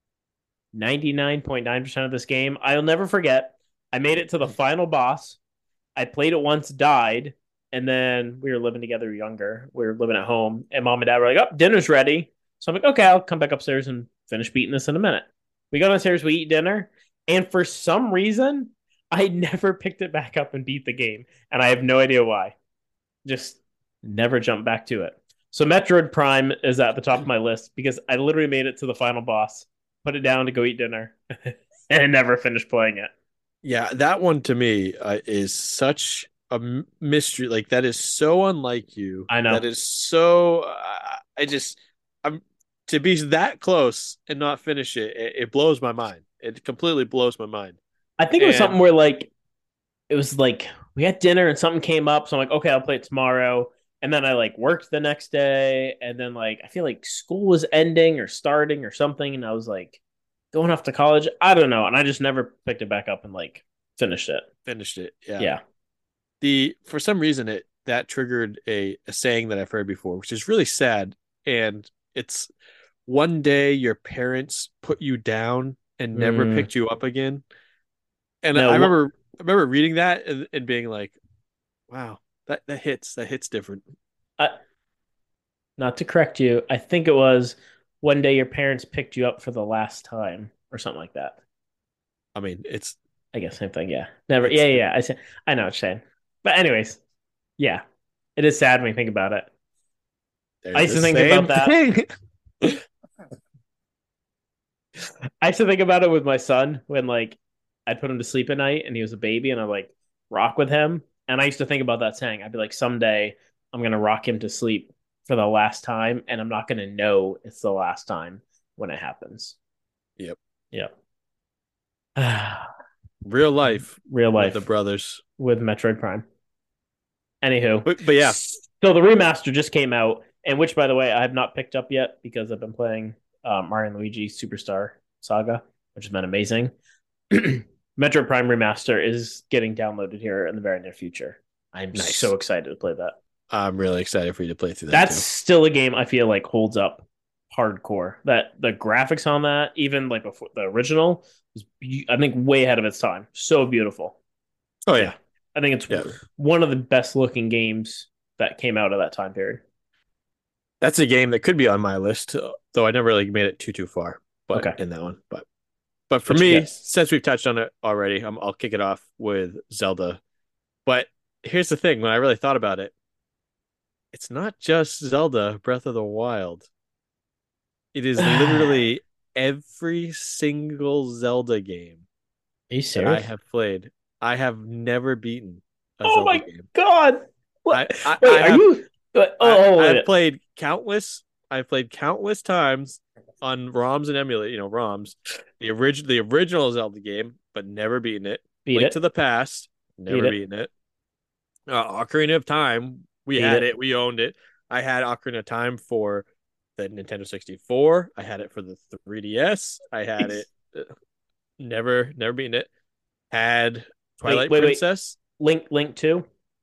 B: 99.9% of this game. I'll never forget. I made it to the final boss. I played it once, died, and then we were living together younger. We were living at home, and mom and dad were like, oh, dinner's ready. So I'm like, okay, I'll come back upstairs and finish beating this in a minute. We go downstairs, we eat dinner, and for some reason, I never picked it back up and beat the game, and I have no idea why. Just never jumped back to it. So Metroid Prime is at the top of my list because I literally made it to the final boss, put it down to go eat dinner, and never finished playing it.
A: Yeah, that one to me is such a mystery. Like that is so unlike you.
B: I know.
A: That is so. I'm to be that close and not finish it. It blows my mind. It completely blows my mind.
B: I think it was something
A: And
B: where like it was like we had dinner and something came up, so I'm like, okay, I'll play it tomorrow. And then I like worked the next day, and then like I feel like school was ending or starting or something, and I was like going off to college. I don't know, and I just never picked it back up and like finished it.
A: finished it. Yeah.
B: Yeah,
A: The for some reason that triggered a saying that I've heard before, which is really sad, and it's one day your parents put you down and never
B: Mm,
A: picked you up again. And
B: no,
A: I remember reading that and being like, wow, that hits different.
B: I, not to correct you, I think it was one day your parents picked you up for the last time or something like that.
A: I mean, it's
B: I guess same thing. Yeah, never. Yeah,
A: it's
B: yeah. Yeah. I know what you're saying. But anyways, yeah, it is sad when you think about it. I
A: they're
B: used
A: the
B: to think about
A: same
B: that.
A: thing.
B: I used to think about it with my son when like I'd put him to sleep at night and he was a baby and I'd like rock with him. And I used to think about that saying, I'd be like, someday I'm gonna rock him to sleep for the last time, and I'm not gonna know it's the last time when it happens.
A: Yep.
B: Yeah.
A: Real life
B: Real
A: with the
B: life
A: brothers.
B: with Metroid Prime. Anywho,
A: But yeah,
B: so the remaster just came out, and which, by the way, I have not picked up yet because I've been playing Mario and Luigi Superstar Saga, which has been amazing. Metroid Prime Remaster is getting downloaded here in the very near future. I'm so
A: nice.
B: excited to play that.
A: I'm really excited for you to play through that
B: That's
A: too.
B: still a game I feel like holds up hardcore. That the graphics on that, even like before the original, is I think way ahead of its time. So beautiful.
A: Oh
B: Yeah,
A: yeah.
B: I think it's
A: Yeah.
B: one of the best looking games that came out of that time period.
A: That's a game that could be on my list, though I never really made it too far, but
B: Okay,
A: in that one. But for
B: what you
A: me,
B: get?
A: since we've touched on it already, I'll kick it off with Zelda. But here's the thing, when I really thought about it, it's not just Zelda Breath of the Wild. It is
B: Are
A: literally every single Zelda game
B: you
A: that I
B: serious?
A: have played. I have never beaten a
B: Oh
A: Zelda
B: my
A: game.
B: god!
A: I
B: What?
A: I, I
B: Wait, are
A: have
B: you?
A: I've
B: Wait.
A: played countless. I've played countless times on ROMs and emulate, ROMs. The original Zelda game, but never beaten it.
B: Beat
A: Link to
B: it.
A: the Past,
B: Beat
A: never
B: it.
A: beaten it. Ocarina of Time, we
B: Beat
A: had it,
B: it.
A: we owned it. I had Ocarina of Time for the Nintendo 64. I had it for the 3DS. I had it. Never beaten it. Had
B: Wait,
A: Twilight
B: wait, wait.
A: Princess,
B: Link 2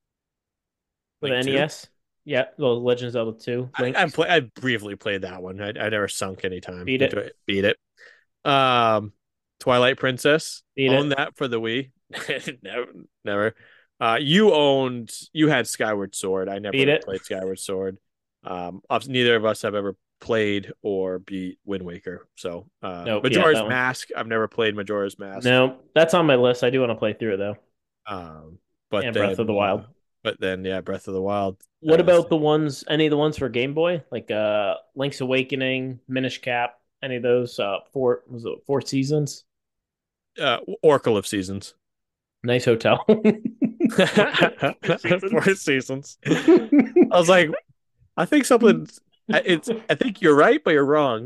B: for the
A: Link 2.
B: NES. Yeah, the Legends of Zelda 2. Link.
A: I briefly played that one. I never sunk any time
B: Beat
A: into
B: it.
A: it. Beat it. Um, Twilight Princess.
B: Beat
A: Owned
B: it.
A: that for the Wii. Never, never. You had Skyward Sword. I
B: Beat
A: never
B: it.
A: played Skyward Sword. Neither of us have ever played or beat Wind Waker. So,
B: Nope. Yeah,
A: Majora's
B: that one.
A: Mask. I've never played Majora's Mask.
B: No, that's on my list. I do want to play through it though.
A: Um, but
B: And Breath of the Wild.
A: yeah, Breath of the Wild.
B: What about the ones? Any of the ones for Game Boy, like Link's Awakening, Minish Cap? Any of those? Four seasons?
A: Oracle of Seasons.
B: Nice hotel. Four
A: Four
B: seasons.
A: seasons. I was like, I think something. I think you're right, but you're wrong.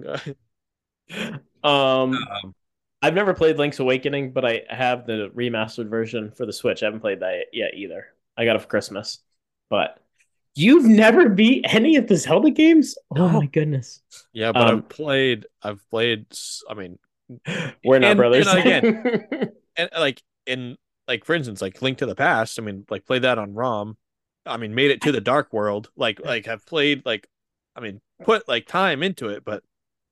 B: um,
A: Um,
B: I've never played Link's Awakening, but I have the remastered version for the Switch. I haven't played that yet either. I got it for Christmas. But you've never beat any of the Zelda games? Oh my
A: no.
B: goodness.
A: Yeah, but
B: Um,
A: I've played. I mean,
B: we're not
A: and
B: brothers.
A: again, and like for instance, like Link to the Past. I mean, like played that on ROM. I mean, made it to the Dark World. Like have played like, I mean, put like time into it, but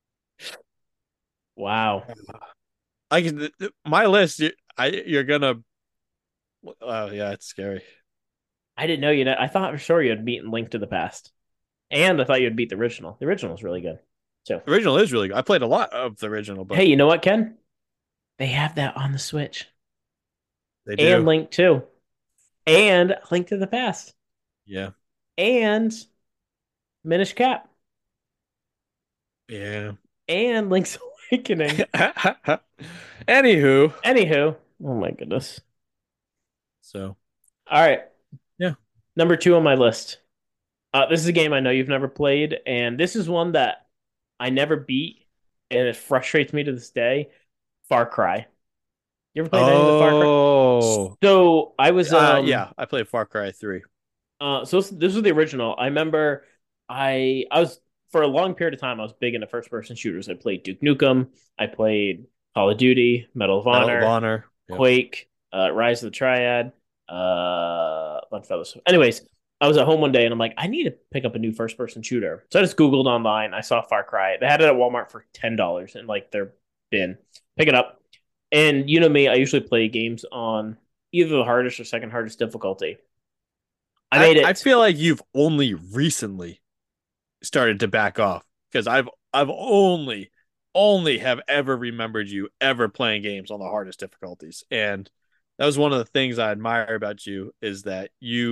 B: Wow.
A: like my list, you're gonna. Yeah, it's scary.
B: I didn't know you know. I thought for sure you had beaten Link to the Past. And I thought you had beat the original. The original was really good. So,
A: The original is really good. I played a lot of the original,
B: hey,
A: but
B: you know what, Ken? They have that on the Switch.
A: they
B: And
A: do.
B: Link 2. And Link to the Past.
A: Yeah.
B: And Minish Cap.
A: Yeah.
B: And Link's Awakening.
A: Anywho,
B: Anywho. Oh my goodness.
A: so
B: All right.
A: yeah.
B: Number 2 on my list. This is a game I know you've never played, and this is one that I never beat, and it frustrates me to this day. Far Cry. You ever played any of the Far Cry?
A: Oh.
B: So I was
A: Yeah, I played Far Cry 3.
B: so this was the original. I remember I was for a long period of time I was big into first person shooters. I played Duke Nukem, I played Call of Duty, Medal of
A: Medal of
B: Honor,
A: Honor. Yep.
B: Quake, Rise of the Triad, a bunch of others. Anyways, I was at home one day and I'm like, I need to pick up a new first person shooter. So I just Googled online. I saw Far Cry. They had it at Walmart for $10 in like their bin. Pick it up. And you know me, I usually play games on either the hardest or second hardest difficulty. I made
A: I
B: it.
A: feel like you've only recently started to back off because I've only have ever remembered you ever playing games on the hardest difficulties. And that was one of the things I admire about you is that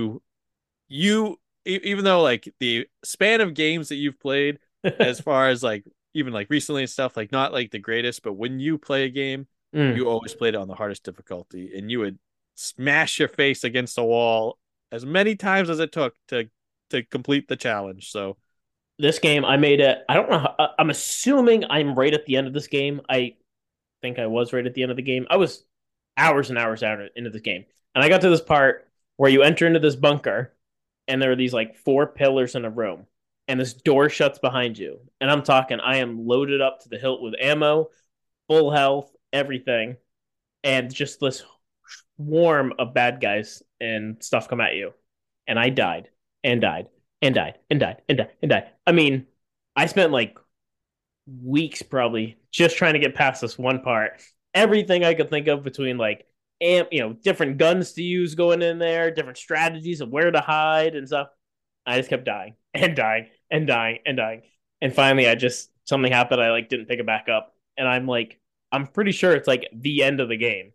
A: even though like the span of games that you've played as far as like even like recently and stuff like not like the greatest, but when you play a game
B: Mm.
A: you always played it on the hardest difficulty and you would smash your face against the wall as many times as it took to complete the challenge. So
B: This game, I made it. I don't know. I'm assuming I'm right at the end of this game. I think I was right at the end of the game. I was hours and hours out into this game. And I got to this part where you enter into this bunker and there are these like four pillars in a room and this door shuts behind you. And I'm talking, I am loaded up to the hilt with ammo, full health, everything. And just this swarm of bad guys and stuff come at you. And I died and died and died and died and died and died. I mean, I spent like weeks probably just trying to get past this one part. Everything I could think of between like different guns to use going in there, different strategies of where to hide and stuff. I just kept dying and dying and dying and dying. And finally I just something happened, I like didn't pick it back up. And I'm like, I'm pretty sure it's like the end of the game.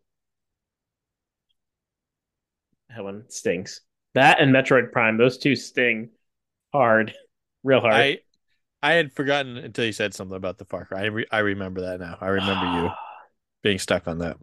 B: That one stings. That and Metroid Prime, those two sting hard, real hard.
A: I I had forgotten until you said something about the Far Cry. I remember that now. I remember you being stuck on that.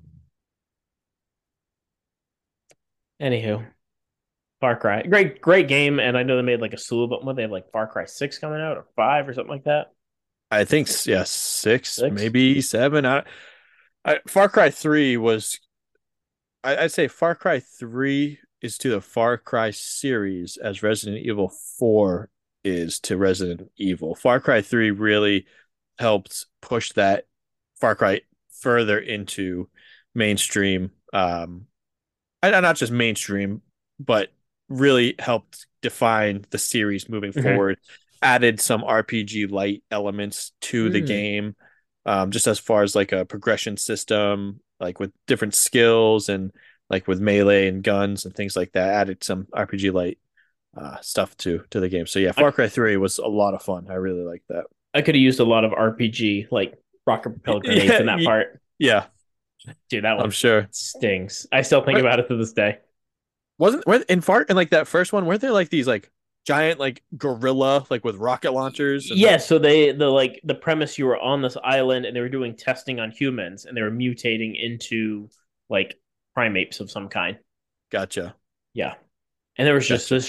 B: Anywho, Far Cry, great game, and I know they made like a slew, but what they have like Far Cry 6 coming out or 5 or something like that.
A: I think yeah, six,
B: 6.
A: maybe seven. Far Cry 3 was I'd say Far Cry 3 is to the Far Cry series as Resident Evil 4 is to Resident Evil. Far Cry 3 really helped push that Far Cry further into mainstream. Not just mainstream, but really helped define the series moving
B: Mm-hmm.
A: forward. Added some RPG light elements to the
B: Mm.
A: game, just as far as like a progression system, like with different skills and like with melee and guns and things like that. Added some RPG light stuff to the game. So yeah,
B: I
A: Far Cry 3 was a lot of fun. I really liked that.
B: I could have used a lot of RPG like rocket propelled grenades
A: Yeah,
B: in that part.
A: yeah,
B: Dude, that
A: I'm
B: one
A: sure.
B: stings. I still think
A: What
B: about it to this day.
A: wasn't where in Far in like that first one? Weren't there like these like giant like gorilla like with rocket launchers and
B: Yeah, so the premise, you were on this island and they were doing testing on humans and they were mutating into like primates of some kind.
A: gotcha,
B: Yeah. And there was just
A: gotcha.
B: this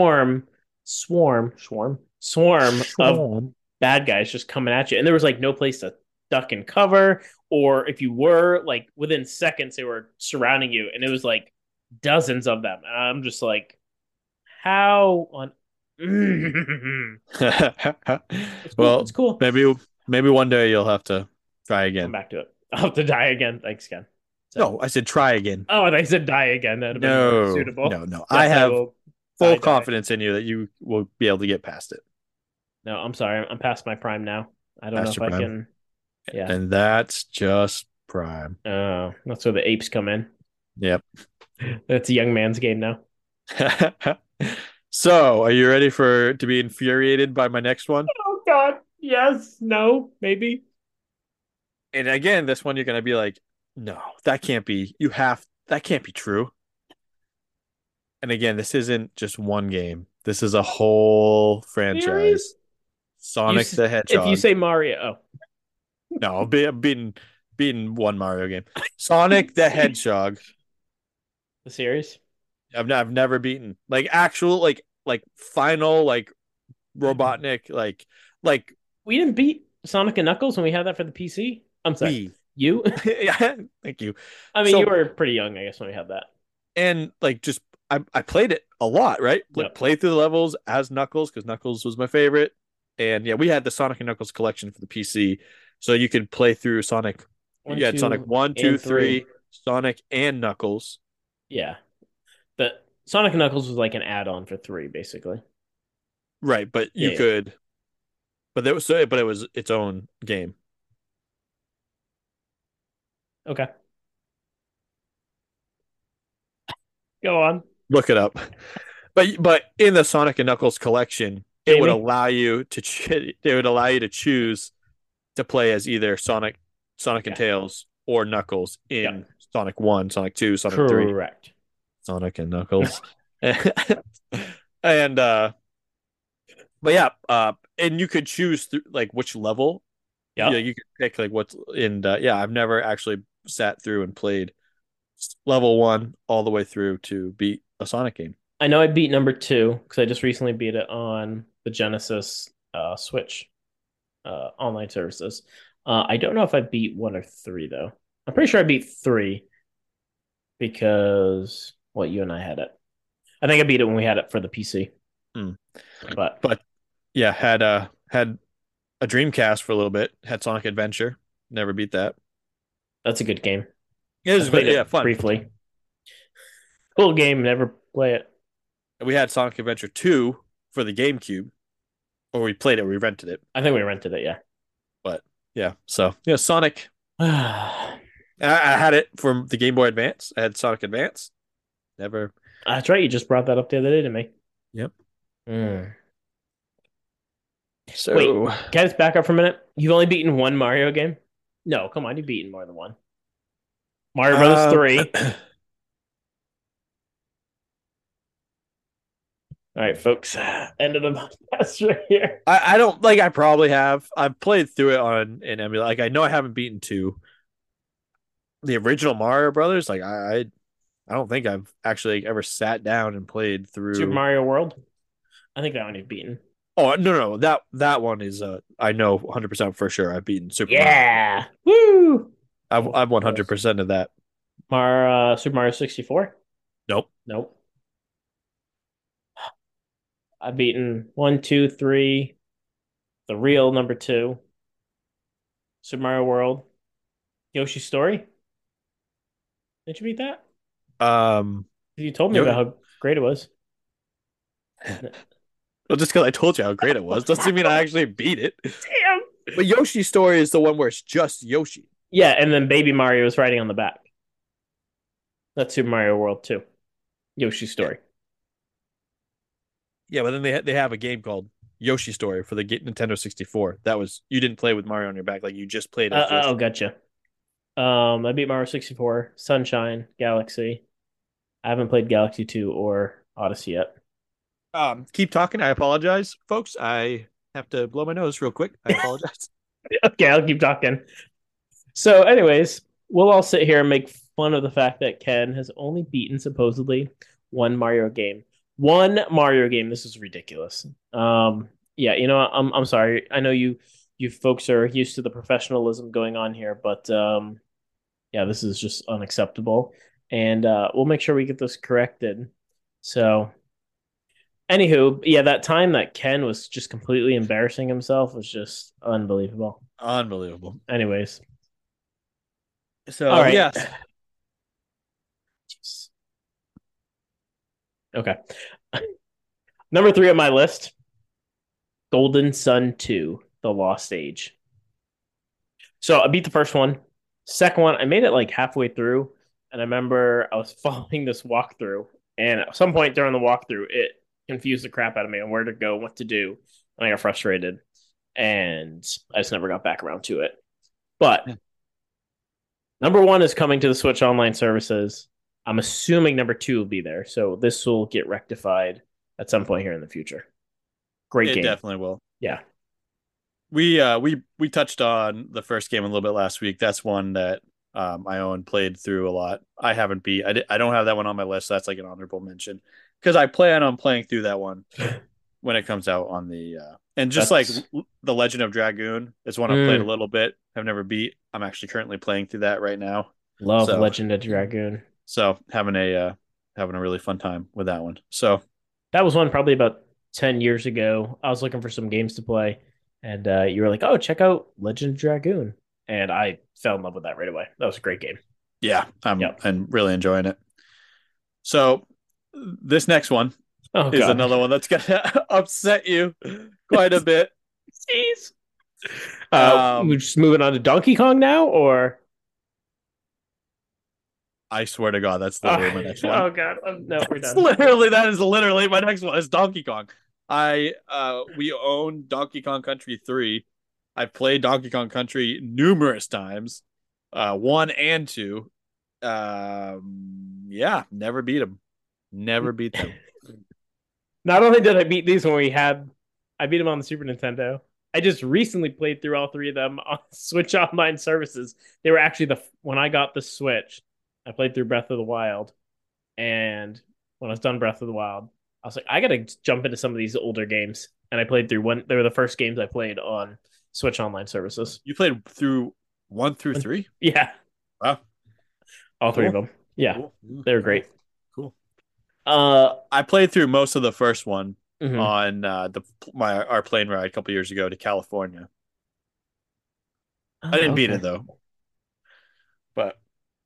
B: swarm of
A: Sean.
B: bad guys just coming at you. And there was like no place to duck and cover, or if you were like within seconds, they were surrounding you, and it was like dozens of them. And I'm just like, how on it's cool. It's
A: Well,
B: cool.
A: maybe one day you'll have to try
B: Come
A: again.
B: back to it. I'll have to die again. Thanks, Ken. So,
A: No, I said try again.
B: oh, they said die again. That'd have been more
A: No,
B: suitable.
A: no, no. I
B: Yes, I
A: have
B: will
A: full
B: die.
A: confidence in you that you will be able to get past it.
B: No, I'm sorry. I'm past my prime now. I don't know
A: Past
B: if
A: your
B: I
A: prime.
B: can. Yeah.
A: And that's just prime.
B: That's where the apes come in.
A: Yep.
B: That's a young man's game now.
A: So, are you ready for to be infuriated by my next one?
B: Oh God. Yes. No. Maybe.
A: And again, this one you're gonna be like, no, that can't be. That can't be true. And again, this isn't just one game. This is a whole
B: Serious?
A: franchise. Sonic the
B: If you
A: Hedgehog.
B: say Mario,
A: No, I'm beating one Mario game. Sonic the Hedgehog.
B: the series.
A: I've never beaten like actual like final like Robotnik like
B: We didn't beat Sonic and Knuckles when we had that for the PC. I'm sorry.
A: we.
B: You?
A: Yeah, thank you.
B: I mean, you
A: So
B: were pretty young, I guess, when we had that.
A: and like just I played it a lot, right?
B: Yep.
A: Played through the levels as Knuckles because Knuckles was my favorite. And yeah, we had the Sonic and Knuckles collection for the PC, so you could play through Sonic.
B: One,
A: You had Sonic
B: two,
A: one, two,
B: and three.
A: three, Sonic and Knuckles.
B: Yeah. The Sonic and Knuckles was like an add-on for 3, basically.
A: Right, but
B: Yeah,
A: you
B: yeah.
A: could, but it was its own game.
B: Okay. Go on.
A: Look it up. But in the Sonic and Knuckles collection, it would
B: Jamie.
A: allow you to it would allow you to choose to play as either Sonic and
B: Yeah.
A: Tails or Knuckles in
B: Yep.
A: Sonic 1, Sonic 2, Sonic 3,
B: Correct.
A: Sonic and Knuckles. And but yeah, and you could choose like which level. Yeah,
B: Yep.
A: you could pick like what's in yeah, I've never actually sat through and played level 1 all the way through to beat a Sonic game.
B: I know I beat number 2 because I just recently beat it on the Genesis Switch online services. I don't know if I beat 1 or 3 though. I'm pretty sure I beat 3 because what you and I had it. I think I beat it when we had it for the PC.
A: Hmm.
B: But
A: But yeah, had a Dreamcast for a little bit, had Sonic Adventure, never beat that.
B: that's a good game.
A: It
B: I
A: was
B: played
A: yeah,
B: it
A: fun.
B: briefly. Cool game, never play it.
A: We had Sonic Adventure 2 for the GameCube, or we played it, we rented it.
B: I think we rented it, yeah.
A: But yeah, so yeah, Sonic. I had it from the Game Boy Advance. I had Sonic Advance. Never.
B: That's right, you just brought that up the other day to me.
A: Yep.
B: Mm. Wait,
A: So
B: can I just back up for a minute? You've only beaten one Mario game? No, come on, you've beaten more than one. Mario Brothers
A: um
B: 3. All right, folks. End of the podcast right here.
A: I don't like I probably have. I've played through it on an emulator. Like I know I haven't beaten two. The original Mario Brothers, like I don't think I've actually ever sat down and played
B: Super
A: through.
B: Mario World. I think that one you've beaten.
A: Oh no, that one is I know 100% for sure. I've beaten Super Mario.
B: Yeah. Woo.
A: I've
B: Close.
A: 100% of that.
B: Super Mario 64.
A: Nope.
B: Nope. I've beaten one, two, three, the real number 2, Super Mario World, Yoshi's Story. Did you beat that?
A: Um,
B: You told me about
A: Yo,
B: how great it was.
A: well, just because I told you how great it was doesn't mean I actually beat it.
B: Damn.
A: But Yoshi's Story is the one where it's just Yoshi.
B: Yeah, and then Baby Mario is riding on the back. That's Super Mario World 2. Yoshi's
A: Yeah,
B: Story.
A: yeah, but then they have a game called Yoshi Story for the Nintendo 64. That was you didn't play with Mario on your back, like you just played as
B: Oh,
A: Yoshi.
B: gotcha. I beat Mario 64, Sunshine, Galaxy. I haven't played Galaxy 2 or Odyssey yet.
A: Keep talking. I apologize, folks. I have to blow my nose real quick. I apologize.
B: Okay, I'll keep talking. So, anyways, we'll all sit here and make fun of the fact that Ken has only beaten supposedly one Mario game. One Mario game. This is ridiculous. Yeah, I'm sorry. I know you folks are used to the professionalism going on here, but yeah, this is just unacceptable. And we'll make sure we get this corrected. So, anywho, yeah, that time that Ken was just completely embarrassing himself was just unbelievable.
A: Unbelievable.
B: Anyways, all
A: So
B: right.
A: yes,
B: Jeez. Okay. Number 3 on my list, Golden Sun 2, The Lost Age. So I beat the first one. Second one, I made it like halfway through. And I remember I was following this walkthrough. And at some point during the walkthrough, it confused the crap out of me on where to go, what to do. And I got frustrated. And I just never got back around to it. But number 1 is coming to the Switch Online services. I'm assuming number 2 will be there. So this will get rectified at some point here in the future. Great
A: it
B: game.
A: definitely will.
B: Yeah.
A: We touched on the first game a little bit last week. That's one that I own played through a lot. I haven't beat. I don't have that one on my list. So that's like an honorable mention because I plan on playing through that one when it comes out on the and just like
B: That's
A: the Legend of Dragoon is one I've played a little bit. I've never beat. I'm actually currently playing through that right now.
B: love
A: So
B: Legend of Dragoon.
A: having a really fun time with that one. So
B: That was one probably about 10 years ago. I was looking for some games to play, and you were like, "Oh, check out Legend of Dragoon," and I fell in love with that right away. That was a great game.
A: yeah,
B: Yep.
A: I'm really enjoying it. So this next one
B: Oh
A: is
B: God.
A: another one that's gonna upset you quite a bit.
B: Jeez. We're
A: Um,
B: just moving on to Donkey Kong now, or
A: I swear to God, that's
B: oh,
A: literally my next one.
B: oh God, no, we're
A: It's
B: done.
A: literally that is literally my next one is Donkey Kong. I we own Donkey Kong Country 3. I've played Donkey Kong Country numerous times. One and two. Yeah, never beat them. Never beat them.
B: Not only did I beat these when I beat them on the Super Nintendo. I just recently played through all three of them on Switch Online services. They were actually when I got the Switch, I played through Breath of the Wild, and when I was done Breath of the Wild, I was like, I gotta jump into some of these older games, and I played through one. They were the first games I played on Switch Online services.
A: You played through 1 through 3?
B: Yeah,
A: Wow,
B: all three of
A: cool,
B: them. Yeah,
A: cool,
B: they were
A: cool,
B: great.
A: cool.
B: Uh,
A: I played through most of the first one
B: mhm.
A: on the my our plane ride a couple years ago to California. I
B: Oh,
A: didn't beat
B: okay.
A: it though, but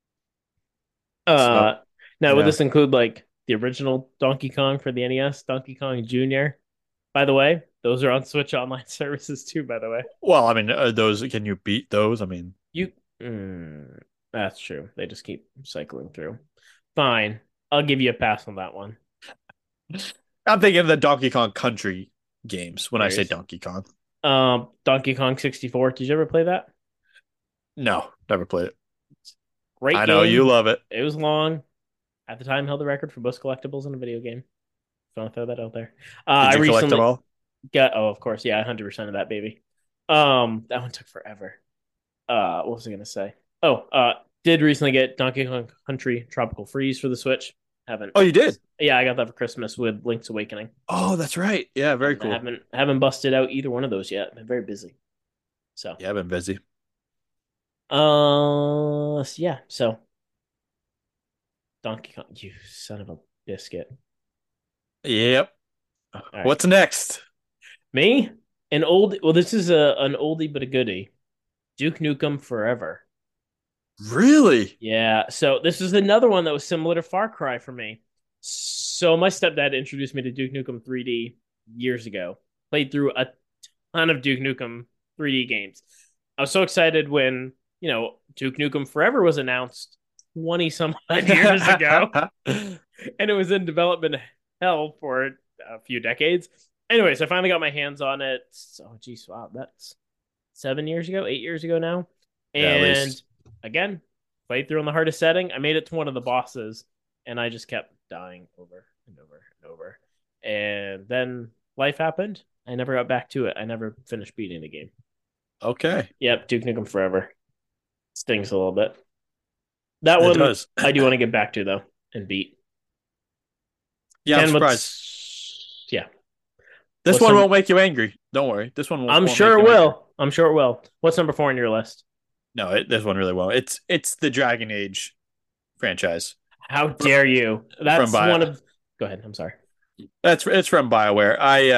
B: Uh,
A: so
B: Now would
A: yeah.
B: this include like the original Donkey Kong for the NES, Donkey Kong Jr.? By the way, those are on Switch Online services too. By the way,
A: Well, I mean, those can you beat those? I mean,
B: you mm, that's true. They just keep cycling through. Fine, I'll give you a pass on that one.
A: I'm thinking of the Donkey Kong Country games when I say
B: Series.
A: Donkey Kong.
B: Donkey Kong 64. Did you ever play that?
A: No, never played it.
B: Great
A: I know you
B: game.
A: love it.
B: It was long. At the time, held the record for most collectibles in a video game. Just want to throw that out there.
A: Did
B: I
A: you collect them
B: recently
A: all?
B: got. Oh, of course, yeah, 100% of that baby. That one took forever. What was I gonna say? Oh, did recently get Donkey Kong Country Tropical Freeze for the Switch. Haven't.
A: Oh, you did?
B: Yeah, I got that for Christmas with Link's Awakening.
A: Oh, that's right. Yeah, very
B: And
A: cool.
B: haven't busted out either one of those yet. I've been very busy. So,
A: Yeah, I've been busy.
B: yeah. So Donkey Kong, you son of a biscuit.
A: Yep.
B: All right,
A: What's next?
B: me, an old. Well, this is an oldie but a goodie. Duke Nukem Forever.
A: Really?
B: Yeah, so this is another one that was similar to Far Cry for me. So my stepdad introduced me to Duke Nukem 3D years ago. Played through a ton of Duke Nukem 3D games. I was so excited when, Duke Nukem Forever was announced 20 some odd years ago, and it was in development hell for a few decades. Anyways, I finally got my hands on it. Oh, geez, wow, that's 7 years ago, 8 years ago now.
A: Yeah, at
B: And
A: least.
B: again, played through on the hardest setting. I made it to one of the bosses, and I just kept dying over and over and over. And then life happened. I never got back to it. I never finished beating the game.
A: Okay.
B: Yep, Duke Nukem Forever. Stings a little bit. That
A: It
B: one
A: does.
B: I do want to get back to though and beat.
A: Yeah, I'm
B: Ken,
A: surprised.
B: yeah.
A: This
B: What's
A: one
B: some
A: won't make you angry. Don't worry. This one
B: I'm
A: won't
B: sure
A: make
B: it
A: you angry.
B: will. I'm sure it will. What's number 4 on your list?
A: No, this one really won't. It's the Dragon Age franchise
B: How dare you?
A: from
B: That's
A: Bio.
B: one of Go ahead. I'm sorry.
A: It's from BioWare.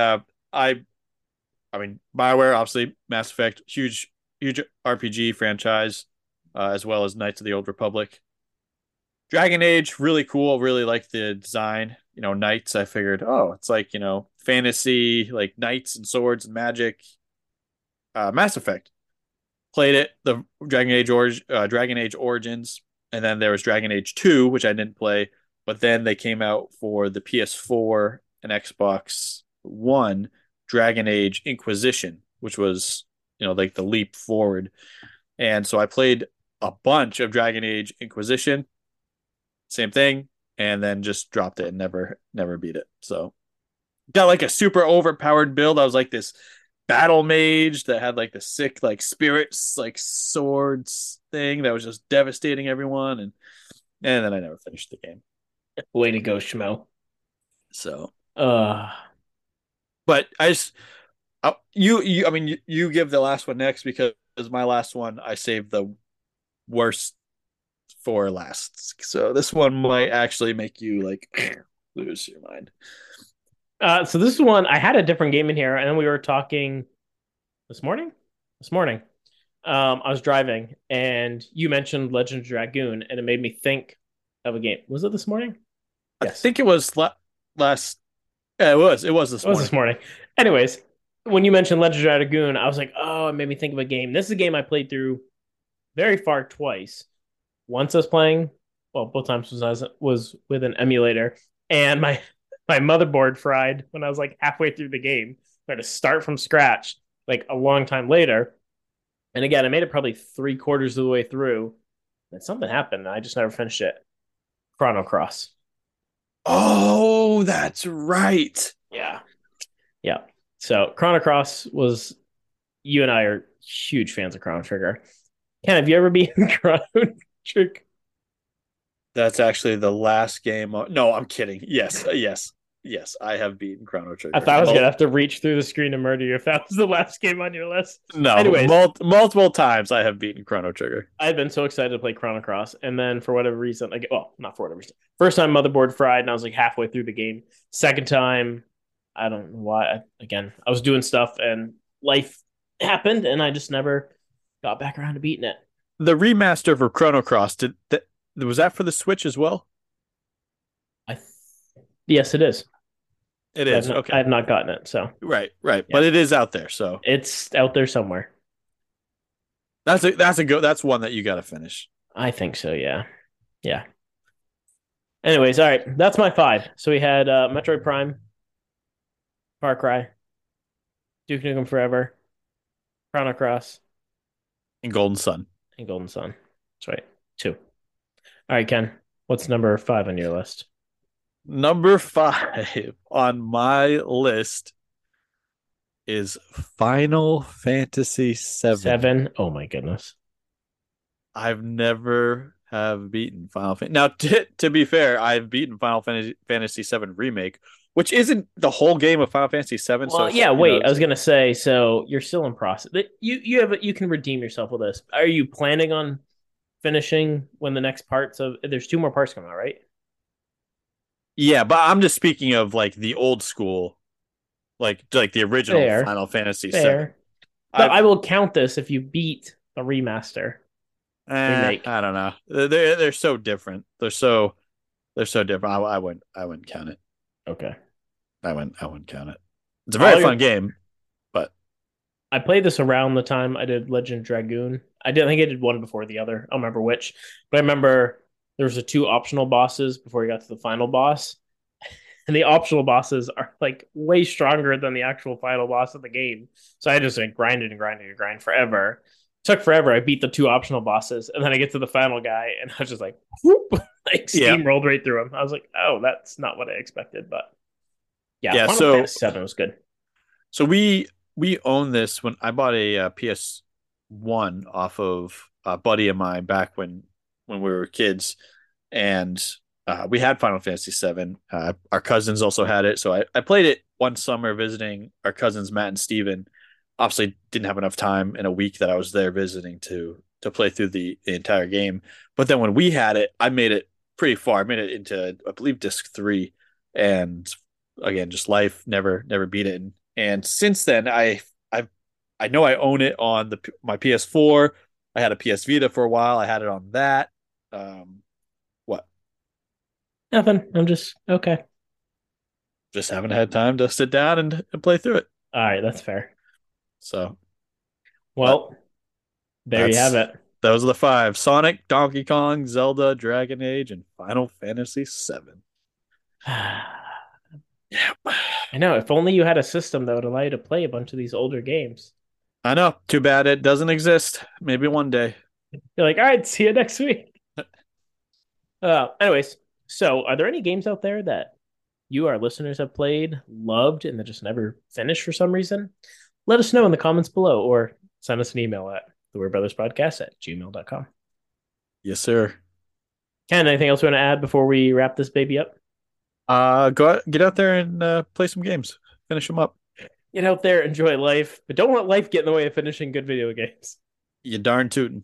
A: I mean BioWare obviously Mass Effect huge RPG franchise, as well as Knights of the Old Republic. Dragon Age really cool. Really like the design. Knights. I figured, oh, it's like fantasy, like knights and swords and magic. Mass Effect. Played it, the Dragon Age Origins, and then there was Dragon Age 2, which I didn't play, but then they came out for the PS4 and Xbox One, Dragon Age Inquisition, which was like the leap forward. And so I played a bunch of Dragon Age Inquisition, same thing, and then just dropped it and never beat it. So got like a super overpowered build. I was like this battle mage that had like the sick like spirits like swords thing that was just devastating everyone, and then I never finished the game.
B: Way to go, Schmo.
A: So,
B: Uh
A: but I just you I mean you give the last one next because my last one I saved the worst for last. So this one might actually make you like lose your mind.
B: so this is one I had a different game in here, and then we were talking this morning. This morning, I was driving, and you mentioned Legend of Dragoon, and it made me think of a game. Was it this morning?
A: I
B: Yes,
A: think it was last. Yeah, it was this
B: it was this
A: morning.
B: morning. Anyways, when you mentioned Legend of Dragoon, I was like, oh, it made me think of a game. This is a game I played through very far twice. Once I was playing, well, both times was with an emulator, and my motherboard fried when I was like halfway through the game. I had to start from scratch like a long time later. And again, I made it probably 3/4 of the way through, and something happened. And I just never finished it. Chrono Cross.
A: Oh, that's right.
B: Yeah, yeah. So Chrono Cross was. You and I are huge fans of Chrono Trigger. Ken, have you ever been Chrono Trigger?
A: That's actually the last game. No, I'm kidding. Yes, yes, yes. I have beaten Chrono
B: I
A: Trigger.
B: thought I was gonna have to reach through the screen to murder you if that was the last game on your list.
A: No,
B: Anyways,
A: multiple times I have beaten Chrono Trigger.
B: I've been so excited to play Chrono Cross, and then for whatever reason, like, well, not for whatever reason. First time motherboard fried, and I was like halfway through the game. Second time, I don't know why. Again, I was doing stuff, and life happened, and I just never got back around to beating it.
A: The remaster for Chrono Cross was that for the Switch as well?
B: I, yes, it is,
A: It
B: but
A: is.
B: I
A: Okay.
B: have not gotten it, so
A: Right, right.
B: yeah,
A: But it is out there, so
B: it's out there somewhere.
A: that's one that you got to finish.
B: I think so. Yeah, yeah. Anyways, all right, that's my five. So we had Metroid Prime, Far Cry, Duke Nukem Forever, Chrono Cross,
A: In Golden Sun.
B: and Golden Sun. That's right. Two. All right, Ken. What's number five on your list?
A: Number 5 on my list is Final Fantasy VII.
B: Seven. Oh my goodness.
A: I've never have beaten Final Fantasy. Now, to be fair, I've beaten Fantasy VII Remake, which isn't the whole game of Final Fantasy VII. So
B: Well,
A: it's,
B: yeah. Wait, I was gonna say. So you're still in process. You can redeem yourself with this. Are you planning on finishing when the next parts of? There's two more parts coming out, right?
A: yeah, but I'm just speaking of like the old school, like the original
B: Fair,
A: Final Fantasy VII.
B: fair. But
A: I've
B: I will count this if you beat the remaster remake.
A: I don't know. They're so different. They're so different. I wouldn't count it.
B: Okay.
A: I wouldn't count it. It's a
B: All
A: very
B: your
A: fun game, but
B: I played this around the time I did Legend Dragoon. I think I did one before the other. I don't remember which, but I remember there was the two optional bosses before you got to the final boss, and the optional bosses are like way stronger than the actual final boss of the game. So I just like grinded and grinded and grind forever. It took forever. I beat the two optional bosses, and then I get to the final guy, and I was just like, whoop, like
A: yeah,
B: steamrolled right through him. I was like, oh, that's not what I expected, but yeah,
A: yeah.
B: Final
A: So
B: Fantasy Seven was good.
A: so we own this when I bought a, PS1 off of a buddy of mine back when we were kids, and we had Final Fantasy VII. Our cousins also had it, so I played it one summer visiting our cousins Matt and Steven. Obviously, didn't have enough time in a week that I was there visiting to play through the entire game. But then when we had it, I made it pretty far. I made it into, I believe, disc 3, and again, just life never beat it. And since then, I know I own it on my PS4. I had a PS Vita for a while. I had it on that. What?
B: Nothing. I'm just okay.
A: Just haven't had time to sit down and play through it.
B: All right, that's fair.
A: So, but
B: Well, there you have
A: that's
B: it.
A: those are the 5: Sonic, Donkey Kong, Zelda, Dragon Age, and Final Fantasy VII.
B: I
A: Yeah,
B: know. If only you had a system that would allow you to play a bunch of these older games.
A: I know. Too bad it doesn't exist. Maybe one day.
B: You're like, all right, see you next week. Anyways, so are there any games out there that you, our listeners, have played, loved, and that just never finished for some reason? Let us know in the comments below or send us an email at the Weird Brothers Podcast at gmail.com.
A: Yes, sir.
B: Ken, anything else you want to add before we wrap this baby up?
A: Get out there and play some games. Finish them up.
B: Get out there, enjoy life, but don't let life get in the way of finishing good video games.
A: You darn tootin'.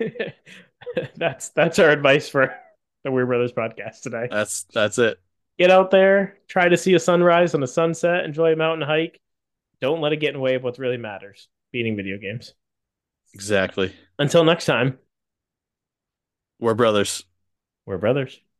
B: That's our advice for the Weird Brothers podcast today.
A: That's it.
B: Get out there, try to see a sunrise and a sunset, enjoy a mountain hike. Don't let it get in the way of what really matters, beating video games.
A: Exactly.
B: Until next time,
A: We're brothers.
B: we're brothers.